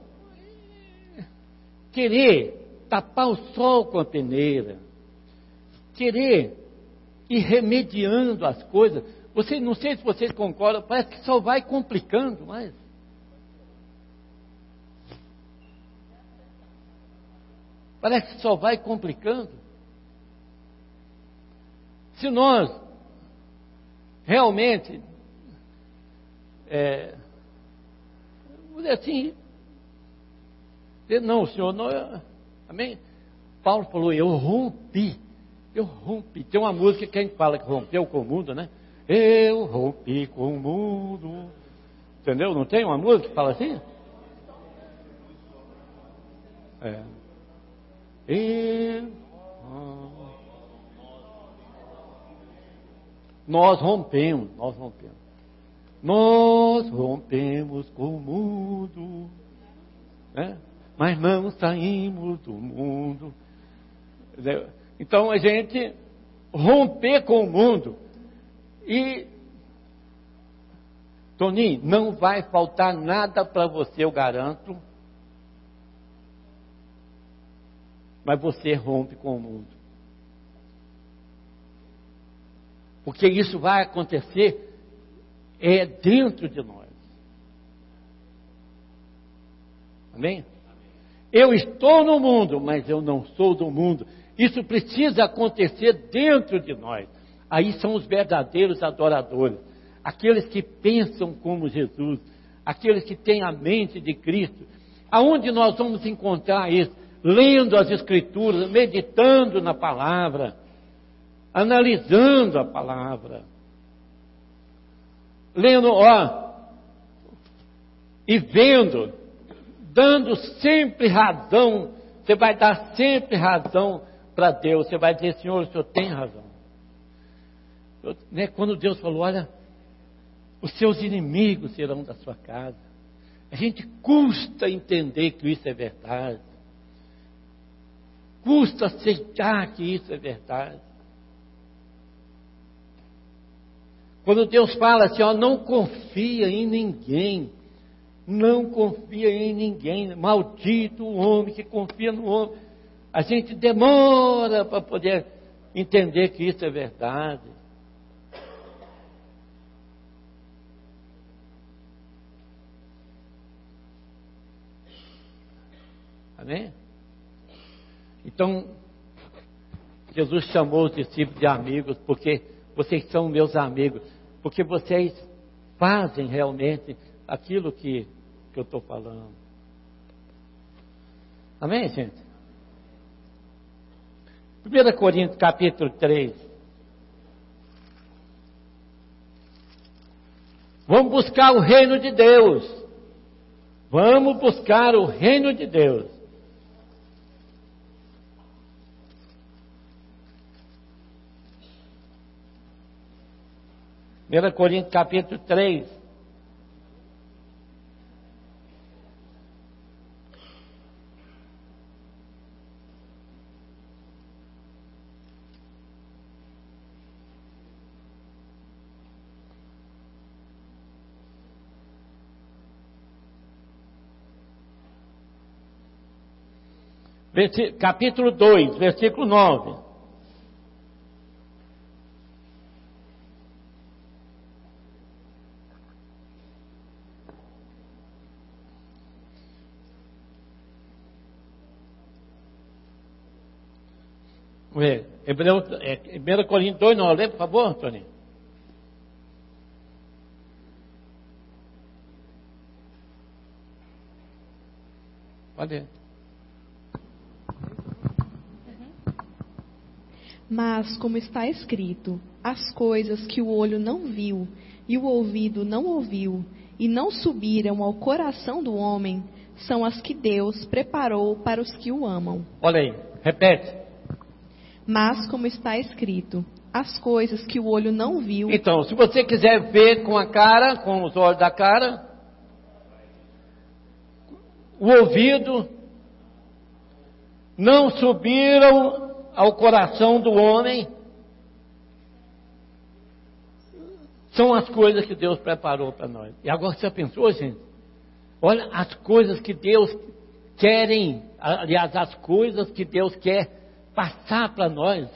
querer tapar o sol com a peneira, querer ir remediando as coisas, você, não sei se vocês concordam, parece que só vai complicando mais. Parece que só vai complicando. Se nós realmente é, assim, não, o Senhor não, amém? Paulo falou: eu rompi, eu rompi. Tem uma música que a gente fala que rompeu com o mundo, né? Eu rompi com o mundo. Entendeu? Não tem uma música que fala assim? É. Eu, nós rompemos, nós rompemos. Nós rompemos com o mundo, né? Mas não saímos do mundo. Então a gente romper com o mundo. E, Toninho, não vai faltar nada para você, eu garanto. Mas você rompe com o mundo. Porque isso vai acontecer é dentro de nós. Amém? Eu estou no mundo, mas eu não sou do mundo. Isso precisa acontecer dentro de nós. Aí são os verdadeiros adoradores. Aqueles que pensam como Jesus. Aqueles que têm a mente de Cristo. Aonde nós vamos encontrar isso? Lendo as Escrituras, meditando na palavra, analisando a palavra, lendo, ó, e vendo, dando sempre razão. Você vai dar sempre razão para Deus. Você vai dizer: Senhor, o Senhor tem razão. Eu, né, quando Deus falou: olha, os seus inimigos serão da sua casa. A gente custa entender que isso é verdade. Custa aceitar que isso é verdade. Quando Deus fala assim, ó, não confia em ninguém. Não confia em ninguém. Maldito o homem que confia no homem. A gente demora para poder entender que isso é verdade. Amém? Então, Jesus chamou os discípulos de amigos, porque vocês são meus amigos, porque vocês fazem realmente aquilo que, que eu estou falando. Amém, gente? primeira Coríntios capítulo três. Vamos buscar o reino de Deus. Vamos buscar o reino de Deus. primeira Coríntios capítulo três. Capítulo dois, versículo nove. Vamos ver. Hebreu, é, primeira Coríntios dois, nove. Lê, por favor, Antônio. Pode ler. Mas, como está escrito, as coisas que o olho não viu e o ouvido não ouviu e não subiram ao coração do homem, são as que Deus preparou para os que o amam. Olha aí, repete. Mas, como está escrito, as coisas que o olho não viu... Então, se você quiser ver com a cara, com os olhos da cara, o ouvido, não subiram ao coração do homem, são as coisas que Deus preparou para nós. E agora você já pensou, gente? Olha as coisas que Deus querem, aliás, as coisas que Deus quer passar para nós.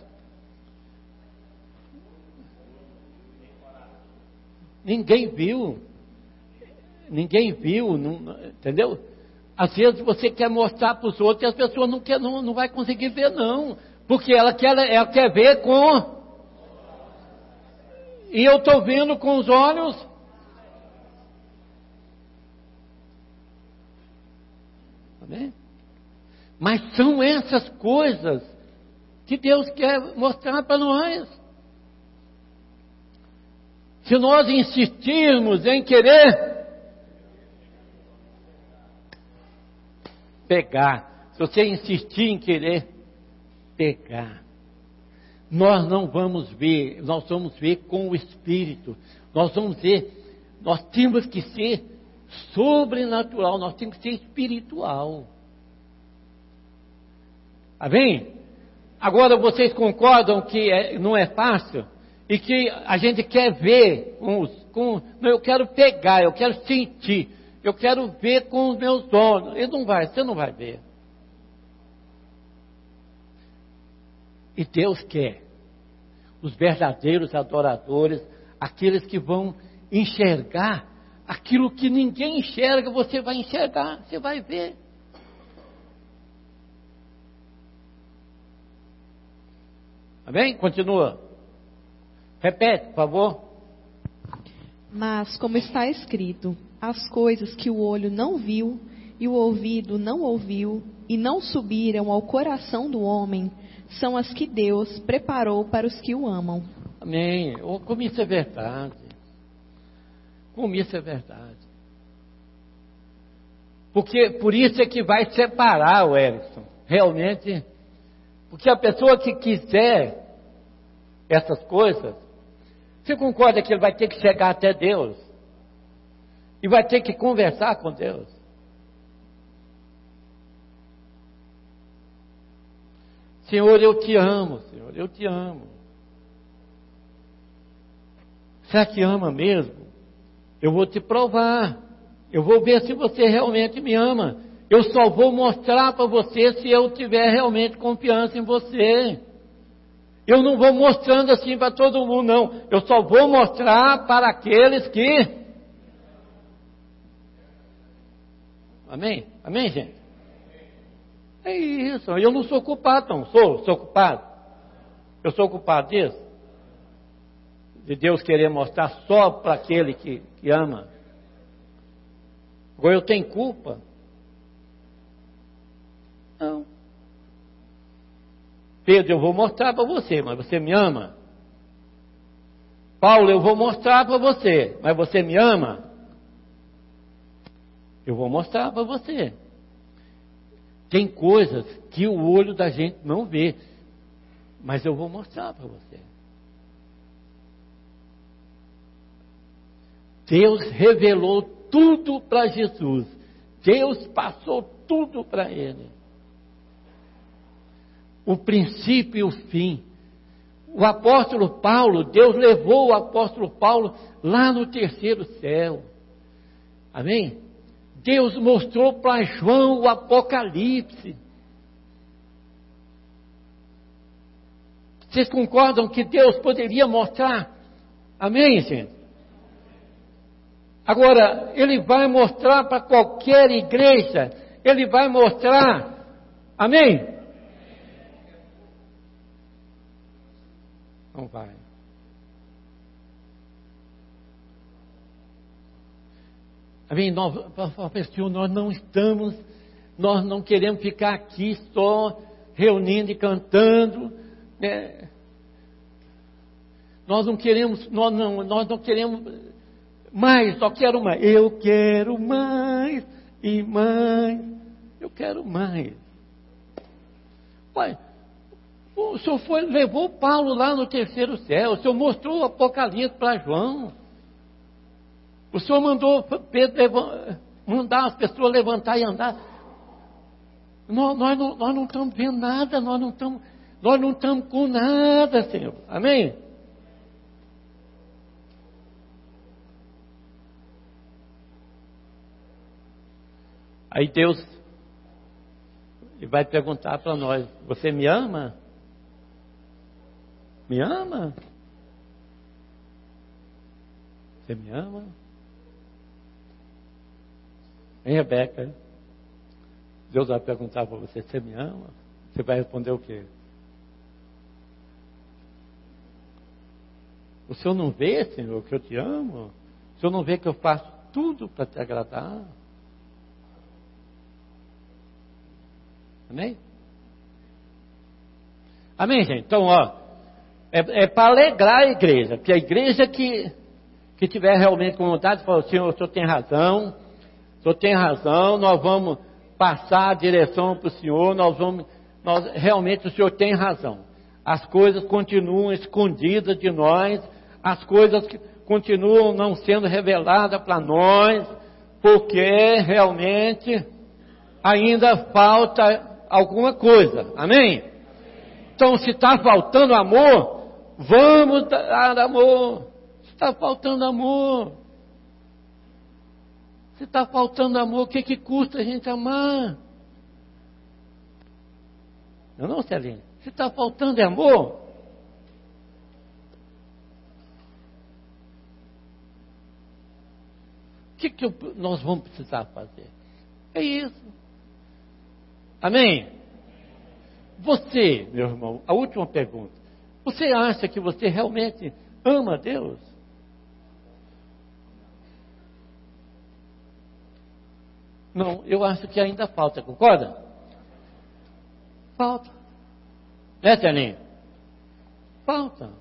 Ninguém viu, ninguém viu, não, entendeu? Às vezes você quer mostrar para os outros e as pessoas não quer, não, não vai conseguir ver, não. Porque ela quer, ela quer ver com... E eu estou vendo com os olhos... Amém? Mas são essas coisas que Deus quer mostrar para nós. Se nós insistirmos em querer pegar, se você insistir em querer pegar, nós não vamos ver, nós vamos ver com o Espírito, nós vamos ver, nós temos que ser sobrenatural, nós temos que ser espiritual. Amém? Agora vocês concordam que é, não é fácil? E que a gente quer ver, com os, com, não, eu quero pegar, eu quero sentir, eu quero ver com os meus olhos. Ele não vai, você não vai ver. E Deus quer os verdadeiros adoradores, aqueles que vão enxergar aquilo que ninguém enxerga, você vai enxergar, você vai ver. Amém? Continua. Repete, por favor. Mas, como está escrito, as coisas que o olho não viu e o ouvido não ouviu e não subiram ao coração do homem, são as que Deus preparou para os que o amam. Amém. Oh, como isso é verdade. Como isso é verdade. Porque por isso é que vai separar o Erickson. Realmente. Porque a pessoa que quiser essas coisas, você concorda que ele vai ter que chegar até Deus? E vai ter que conversar com Deus? Senhor, eu te amo, Senhor, eu te amo. Será que ama mesmo? Eu vou te provar. Eu vou ver se você realmente me ama. Eu só vou mostrar para você se eu tiver realmente confiança em você. Eu não vou mostrando assim para todo mundo, não. Eu só vou mostrar para aqueles que... Amém? Amém, gente? É isso. Eu não sou culpado, não. Sou, sou culpado. Eu sou culpado disso. De Deus querer mostrar só para aquele que, que ama. Agora eu tenho culpa? Não. Pedro, eu vou mostrar para você, mas você me ama? Paulo, eu vou mostrar para você, mas você me ama? Eu vou mostrar para você. Tem coisas que o olho da gente não vê, mas eu vou mostrar para você. Deus revelou tudo para Jesus. Deus passou tudo para ele. O princípio e o fim. O apóstolo Paulo, Deus levou o apóstolo Paulo lá no terceiro céu. Amém? Deus mostrou para João o Apocalipse. Vocês concordam que Deus poderia mostrar? Amém, gente? Agora, Ele vai mostrar para qualquer igreja. Ele vai mostrar. Amém? Não vai. Amém? Nós, nós não estamos, nós não queremos ficar aqui só reunindo e cantando, né? Nós não queremos, nós não, nós não queremos mais, só quero mais. Eu quero mais e mais. Eu quero mais. Pai, o Senhor foi, levou Paulo lá no terceiro céu. O Senhor mostrou o Apocalipse para João. O Senhor mandou Pedro mandar as pessoas levantar e andar. Nós, nós, não, nós não estamos vendo nada, nós não estamos, nós não estamos com nada, Senhor. Amém? Aí Deus vai perguntar para nós: você me ama? Me ama? Você me ama? Hein, Rebeca? Deus vai perguntar para você: você me ama? Você vai responder o quê? O Senhor não vê, Senhor, que eu te amo? O Senhor não vê que eu faço tudo para te agradar? Amém? Amém, gente? Então, ó, é, é para alegrar a igreja, porque a igreja que, que tiver realmente com vontade, fala: Senhor, o Senhor tem razão, o Senhor tem razão, nós vamos passar a direção para o Senhor, nós vamos, nós, realmente o Senhor tem razão. As coisas continuam escondidas de nós, as coisas que continuam não sendo reveladas para nós, porque realmente ainda falta alguma coisa. Amém? Então, se está faltando amor, vamos dar amor. Se está faltando amor, se está faltando amor, o que, que custa a gente amar? Não, não, Celinha? Se está faltando amor, o que, que nós vamos precisar fazer? É isso. Amém? Você, meu irmão, a última pergunta. Você acha que você realmente ama Deus? Não, eu acho que ainda falta, concorda? Falta. Né, Telinho? Falta.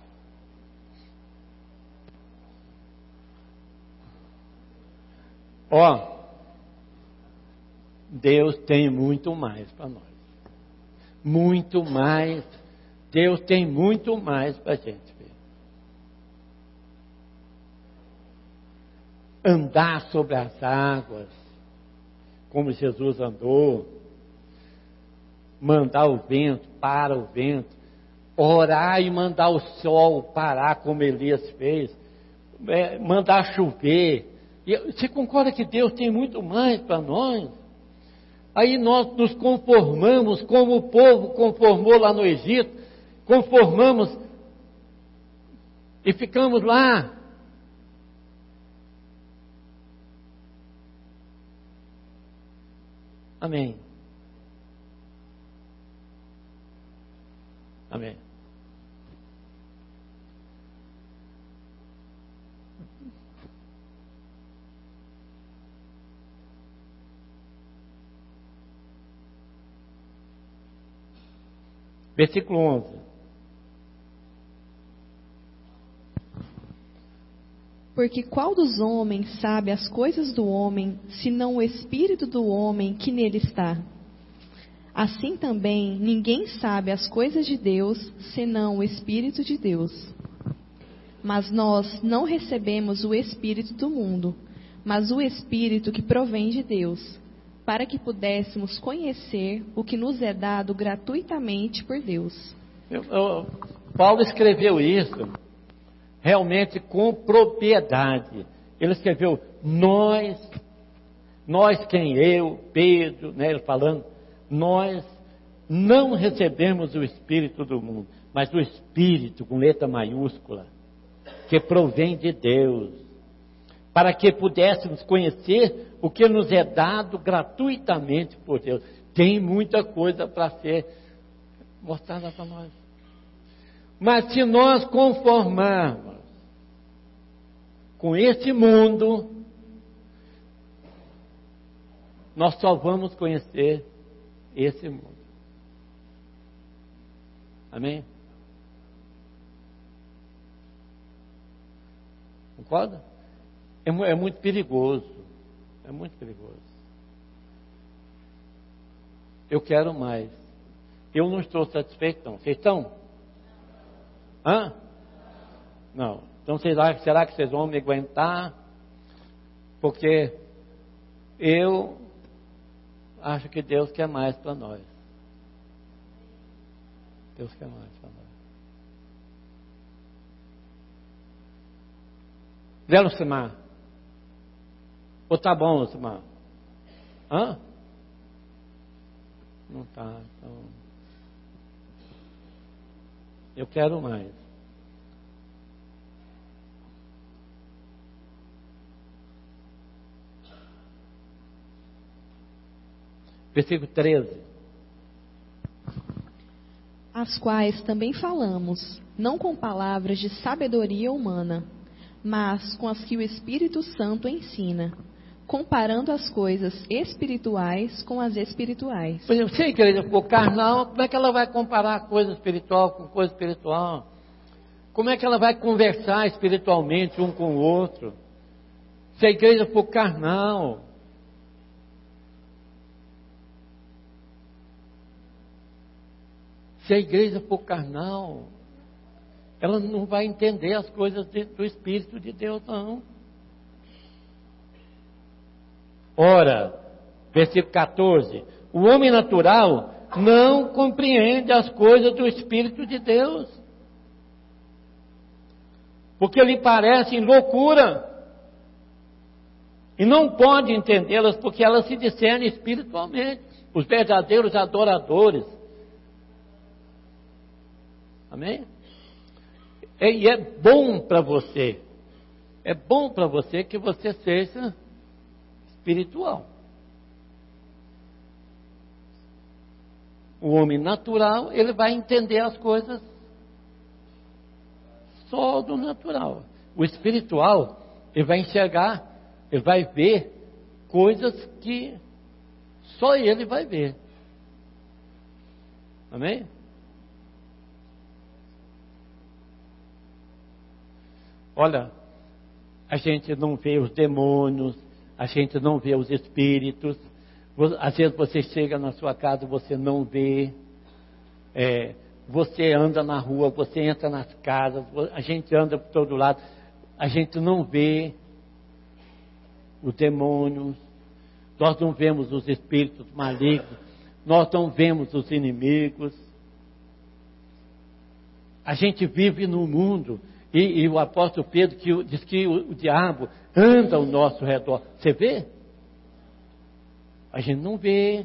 Ó, Deus tem muito mais para nós. Muito mais. Deus tem muito mais para a gente ver. Andar sobre as águas, como Jesus andou. Mandar o vento, para o vento. Orar e mandar o sol parar, como Elias fez. É, mandar chover. E você concorda que Deus tem muito mais para nós? Aí nós nos conformamos, como o povo conformou lá no Egito, conformamos e ficamos lá. Amém. Amém. Versículo onze. Porque qual dos homens sabe as coisas do homem, senão o espírito do homem que nele está? Assim também, ninguém sabe as coisas de Deus, senão o Espírito de Deus. Mas nós não recebemos o Espírito do mundo, mas o Espírito que provém de Deus, para que pudéssemos conhecer o que nos é dado gratuitamente por Deus. Eu, eu, Paulo escreveu isso realmente com propriedade. Ele escreveu, nós, nós quem? Eu, Pedro, né, ele falando, nós não recebemos o Espírito do mundo, mas o Espírito, com letra maiúscula, que provém de Deus, para que pudéssemos conhecer o que nos é dado gratuitamente por Deus. Tem muita coisa para ser mostrada para nós. Mas se nós conformarmos com esse mundo, nós só vamos conhecer esse mundo. Amém? Concorda? É, é muito perigoso. É muito perigoso. Eu quero mais. Eu não estou satisfeito, não. Vocês estão? Hã? Não. Então, será, será que vocês vão me aguentar? Porque eu acho que Deus quer mais para nós. Deus quer mais para nós. Né, Lucimar? Ou tá bom, Lucimar? Hã? Não tá, então... Eu quero mais. Versículo treze. As quais também falamos, não com palavras de sabedoria humana, mas com as que o Espírito Santo ensina, comparando as coisas espirituais com as espirituais. Por exemplo, se a igreja for carnal, como é que ela vai comparar coisa espiritual com coisa espiritual? Como é que ela vai conversar espiritualmente um com o outro? Se a igreja for carnal. Se a igreja for carnal, ela não vai entender as coisas de, do Espírito de Deus, não. Ora, versículo catorze, o homem natural não compreende as coisas do Espírito de Deus, porque lhe parecem loucura, e não pode entendê-las, porque elas se discernem espiritualmente. Os verdadeiros adoradores. Amém? E é bom para você, é bom para você que você seja espiritual. O homem natural, ele vai entender as coisas só do natural. O espiritual, ele vai enxergar, ele vai ver coisas que só ele vai ver. Amém? Olha, a gente não vê os demônios, a gente não vê os espíritos. Às vezes você chega na sua casa, você não vê. É, você anda na rua, você entra nas casas, a gente anda por todo lado, a gente não vê os demônios, nós não vemos os espíritos malignos, nós não vemos os inimigos. A gente vive no mundo. E, e o apóstolo Pedro que, diz que o, o diabo anda ao nosso redor. Você vê? A gente não vê.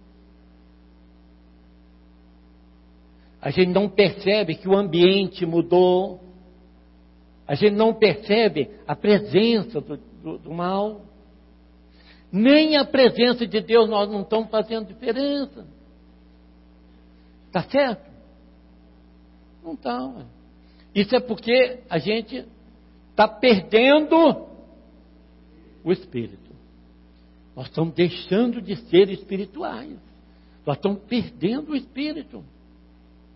A gente não percebe que o ambiente mudou. A gente não percebe a presença do, do, do mal. Nem a presença de Deus nós não estamos fazendo diferença. Está certo? Não está. Isso é porque a gente está perdendo o Espírito. Nós estamos deixando de ser espirituais. Nós estamos perdendo o Espírito.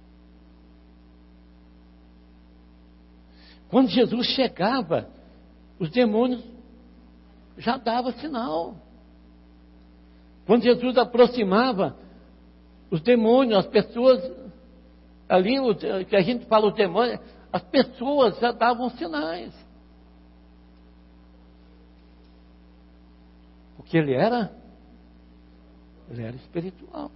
Quando Jesus chegava os demônios já davam sinal. Quando Jesus aproximava, os demônios, as pessoas, ali que a gente fala os demônios, as pessoas já davam sinais. Porque ele era, ele era espiritual.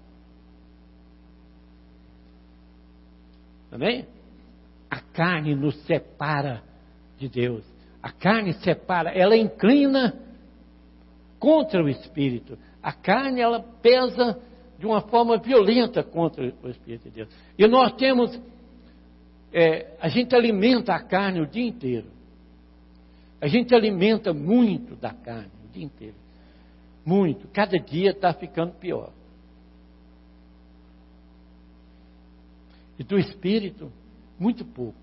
Amém? A carne nos separa de Deus. A carne separa, ela inclina contra o Espírito. A carne, ela pesa de uma forma violenta contra o Espírito de Deus. E nós temos, é, a gente alimenta a carne o dia inteiro. A gente alimenta muito da carne o dia inteiro. Muito. Cada dia está ficando pior. E do Espírito, muito pouco.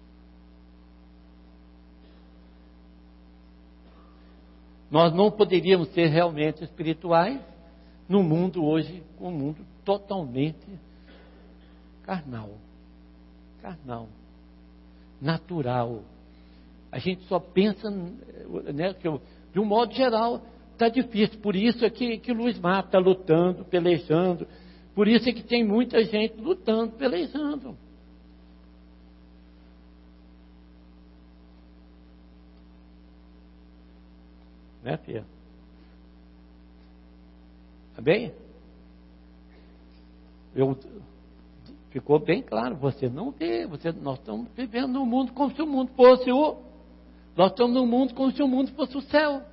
Nós não poderíamos ser realmente espirituais no mundo hoje, um mundo totalmente carnal. Carnal. Natural. A gente só pensa, né, que de um modo geral, está difícil. Por isso é que, que Luiz Mato está lutando, pelejando. Por isso é que tem muita gente lutando, pelejando. Né, filha? Tá bem? Eu, ficou bem claro, você não vê, você, nós estamos vivendo no mundo como se o mundo fosse o... Nós estamos no mundo como se o mundo fosse o céu.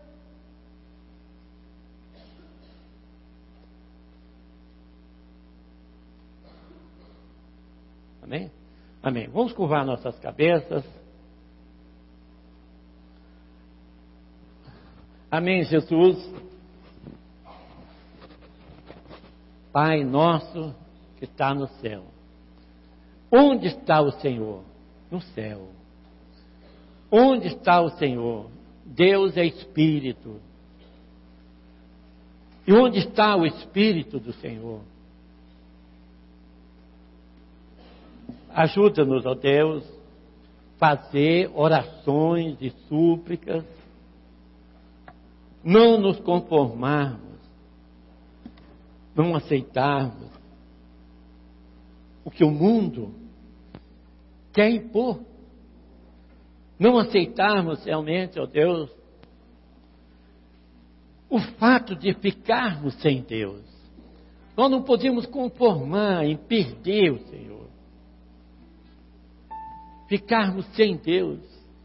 Amém? Amém. Vamos curvar nossas cabeças. Amém, Jesus. Pai nosso que está no céu. Onde está o Senhor? No céu. Onde está o Senhor? Deus é Espírito. E onde está o Espírito do Senhor? Ajuda-nos, ó Deus, fazer orações e súplicas, não nos conformarmos, não aceitarmos o que o mundo quer impor, não aceitarmos realmente, ó Deus, o fato de ficarmos sem Deus. Nós não podemos conformar em perder o Senhor. Ficarmos sem Deus,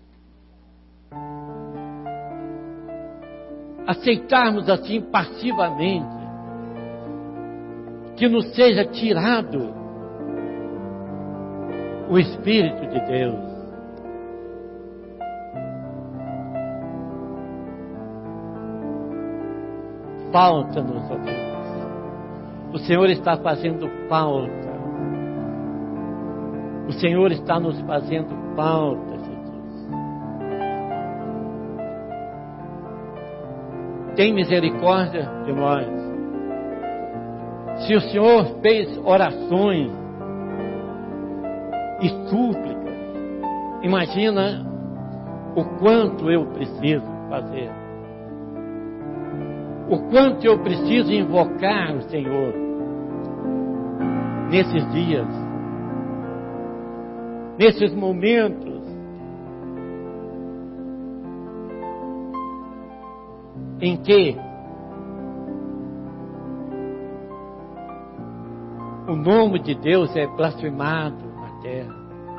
aceitarmos assim passivamente, que nos seja tirado o Espírito de Deus. Falta-nos, ó Deus. O Senhor está fazendo falta. O Senhor está nos fazendo falta, Jesus. Tem misericórdia de nós. Se o Senhor fez orações e súplicas, imagina o quanto eu preciso fazer. O quanto eu preciso invocar o Senhor nesses dias. Nesses momentos em que o nome de Deus é blasfemado na terra,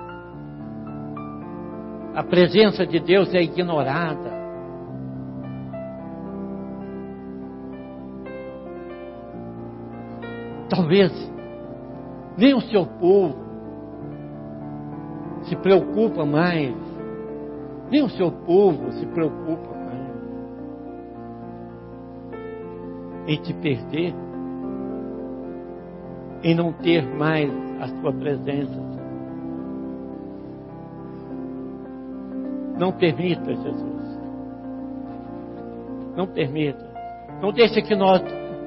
a presença de Deus é ignorada, talvez nem o seu povo se preocupa mais, nem o seu povo se preocupa mais em te perder, em não ter mais a sua presença. Não permita, Jesus. Não permita. Não deixe que nós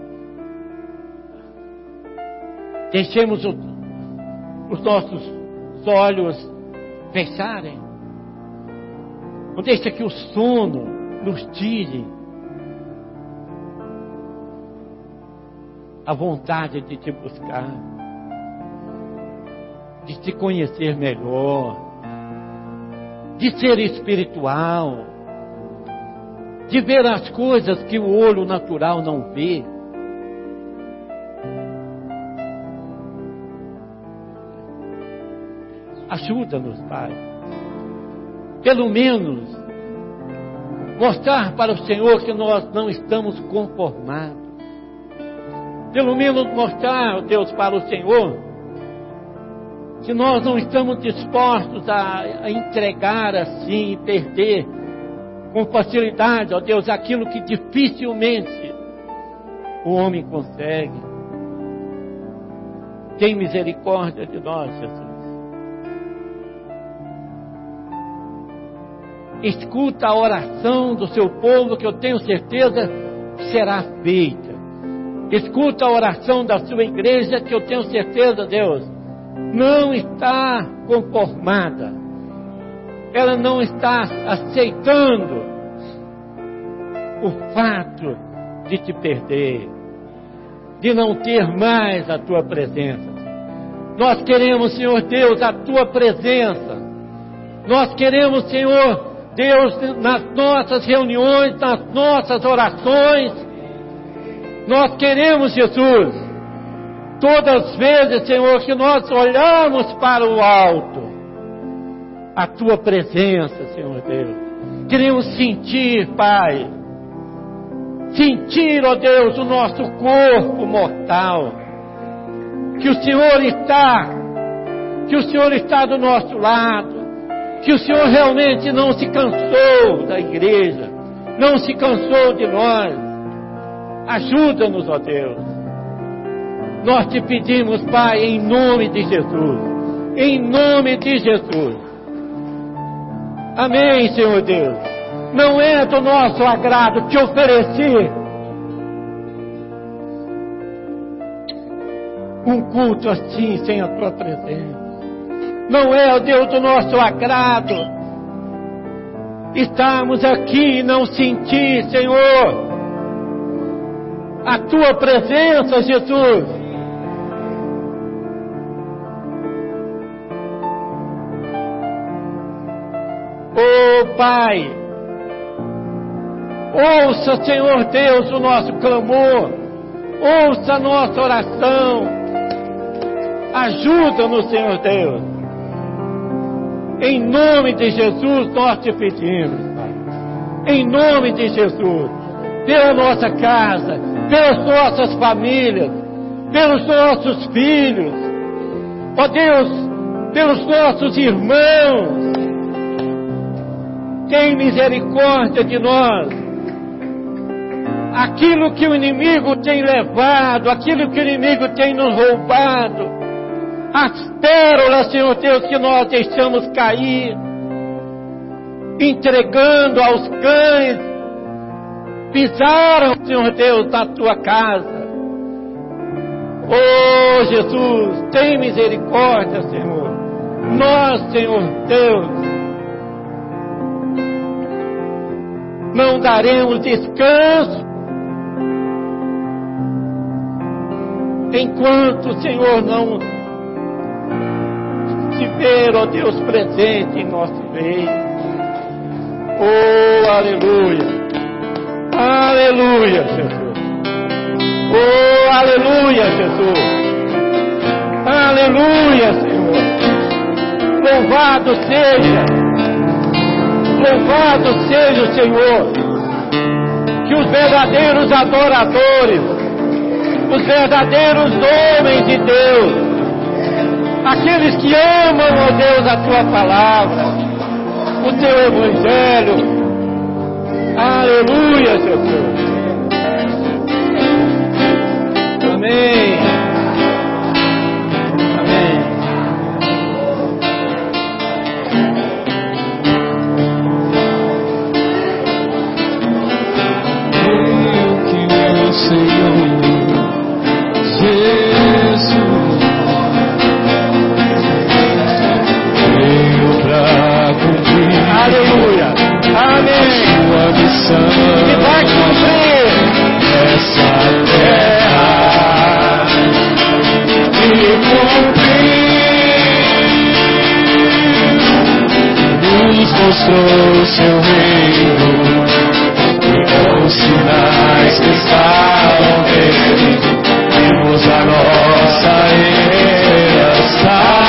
deixemos o, os nossos olhos fecharem Não deixa que o sono nos tire a vontade de te buscar, de te conhecer melhor, de ser espiritual, de ver as coisas que o olho natural não vê. Ajuda-nos, Pai. Pelo menos mostrar para o Senhor que nós não estamos conformados. Pelo menos mostrar, Deus, para o Senhor que nós não estamos dispostos a, a entregar assim e perder com facilidade, ó Deus, aquilo que dificilmente o homem consegue. Tem misericórdia de nós, Jesus. Escuta a oração do seu povo, que eu tenho certeza será feita. Escuta a oração da sua igreja, que eu tenho certeza, Deus, não está conformada. Ela não está aceitando o fato de te perder, de não ter mais a tua presença. Nós queremos, Senhor Deus, a tua presença. Nós queremos, Senhor Deus, nas nossas reuniões, nas nossas orações, nós queremos, Jesus, todas as vezes, Senhor, que nós olhamos para o alto, a tua presença, Senhor Deus. Queremos sentir, Pai, sentir, ó Deus, o nosso corpo mortal, que o Senhor está, que o Senhor está do nosso lado, que o Senhor realmente não se cansou da igreja, não se cansou de nós. Ajuda-nos, ó Deus. Nós te pedimos, Pai, em nome de Jesus, em nome de Jesus. Amém, Senhor Deus. Não é do nosso agrado te oferecer um culto assim, sem a tua presença. Não é, ó Deus, do nosso agrado estarmos aqui e não sentir, Senhor, a tua presença, Jesus. Oh, Pai, ouça, Senhor Deus, o nosso clamor, ouça a nossa oração, ajuda-nos, Senhor Deus. Em nome de Jesus nós te pedimos, Pai. Em nome de Jesus, pela nossa casa, pelas nossas famílias, pelos nossos filhos, ó Deus, pelos nossos irmãos, tem misericórdia de nós. Aquilo que o inimigo tem levado, aquilo que o inimigo tem nos roubado, as pérolas, Senhor Deus, que nós deixamos cair, entregando aos cães, pisaram, Senhor Deus, na tua casa. Oh, Jesus, tem misericórdia, Senhor. Nós, Senhor Deus, não daremos descanso enquanto o Senhor não se ver, ó Deus, presente em nosso meio. Oh, aleluia, aleluia, Jesus. Oh, aleluia, Jesus. Aleluia, Senhor. Louvado seja, louvado seja o Senhor. Que os verdadeiros adoradores, os verdadeiros homens de Deus, aqueles que amam, ó Deus, a tua palavra, o teu evangelho. Aleluia, Jesus. Amém. Amém. Creio que o Senhor Jesus veio pra cumprir. Aleluia. mostrou seu reino, e com sinais que estavam nele, vimos a nossa herança.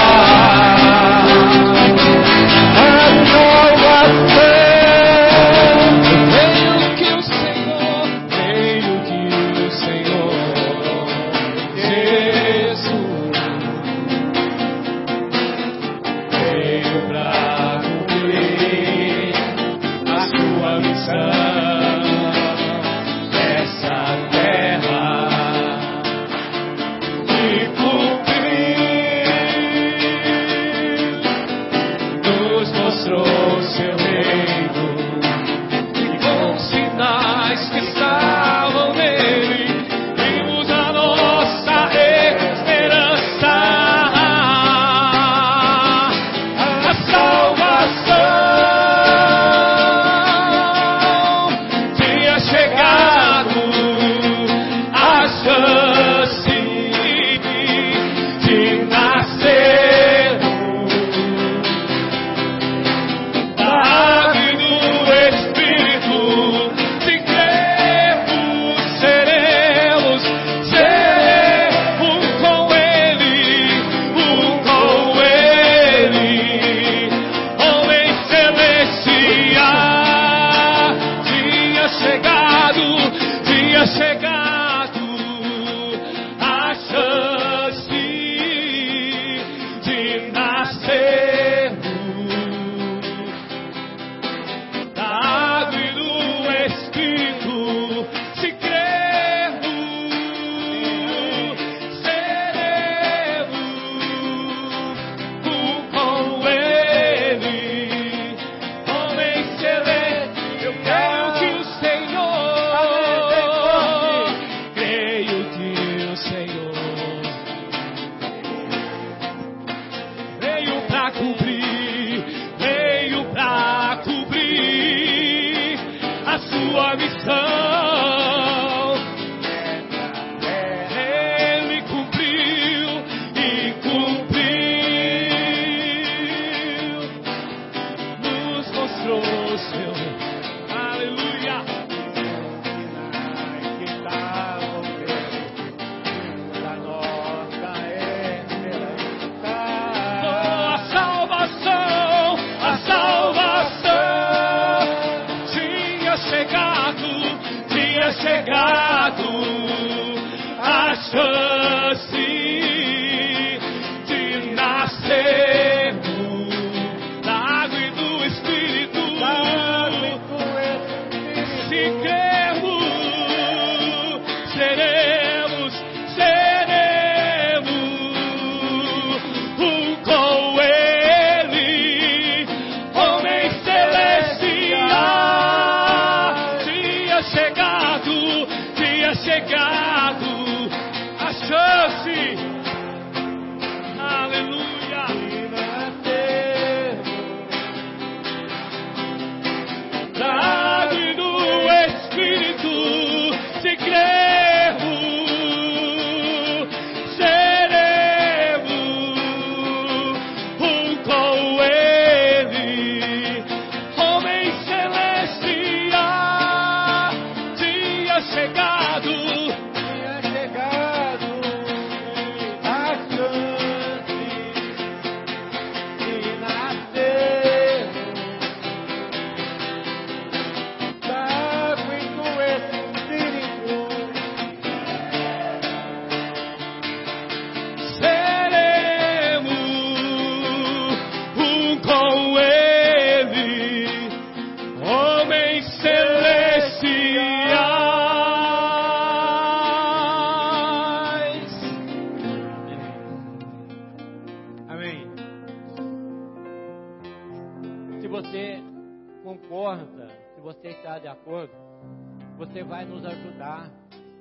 Você vai nos ajudar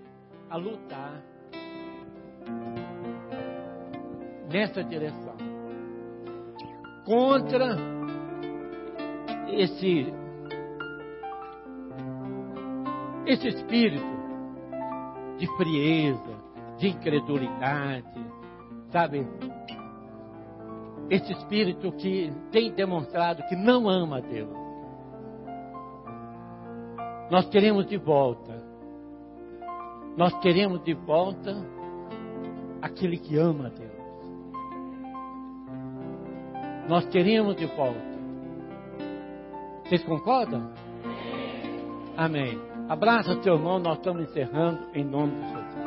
a lutar nessa direção contra esse esse espírito de frieza, de incredulidade, sabe? Esse espírito que tem demonstrado que não ama a Deus. Nós queremos de volta. Nós queremos de volta aquele que ama a Deus. Nós queremos de volta. Vocês concordam? Amém. Abraça seu irmão, nós estamos encerrando em nome de Jesus.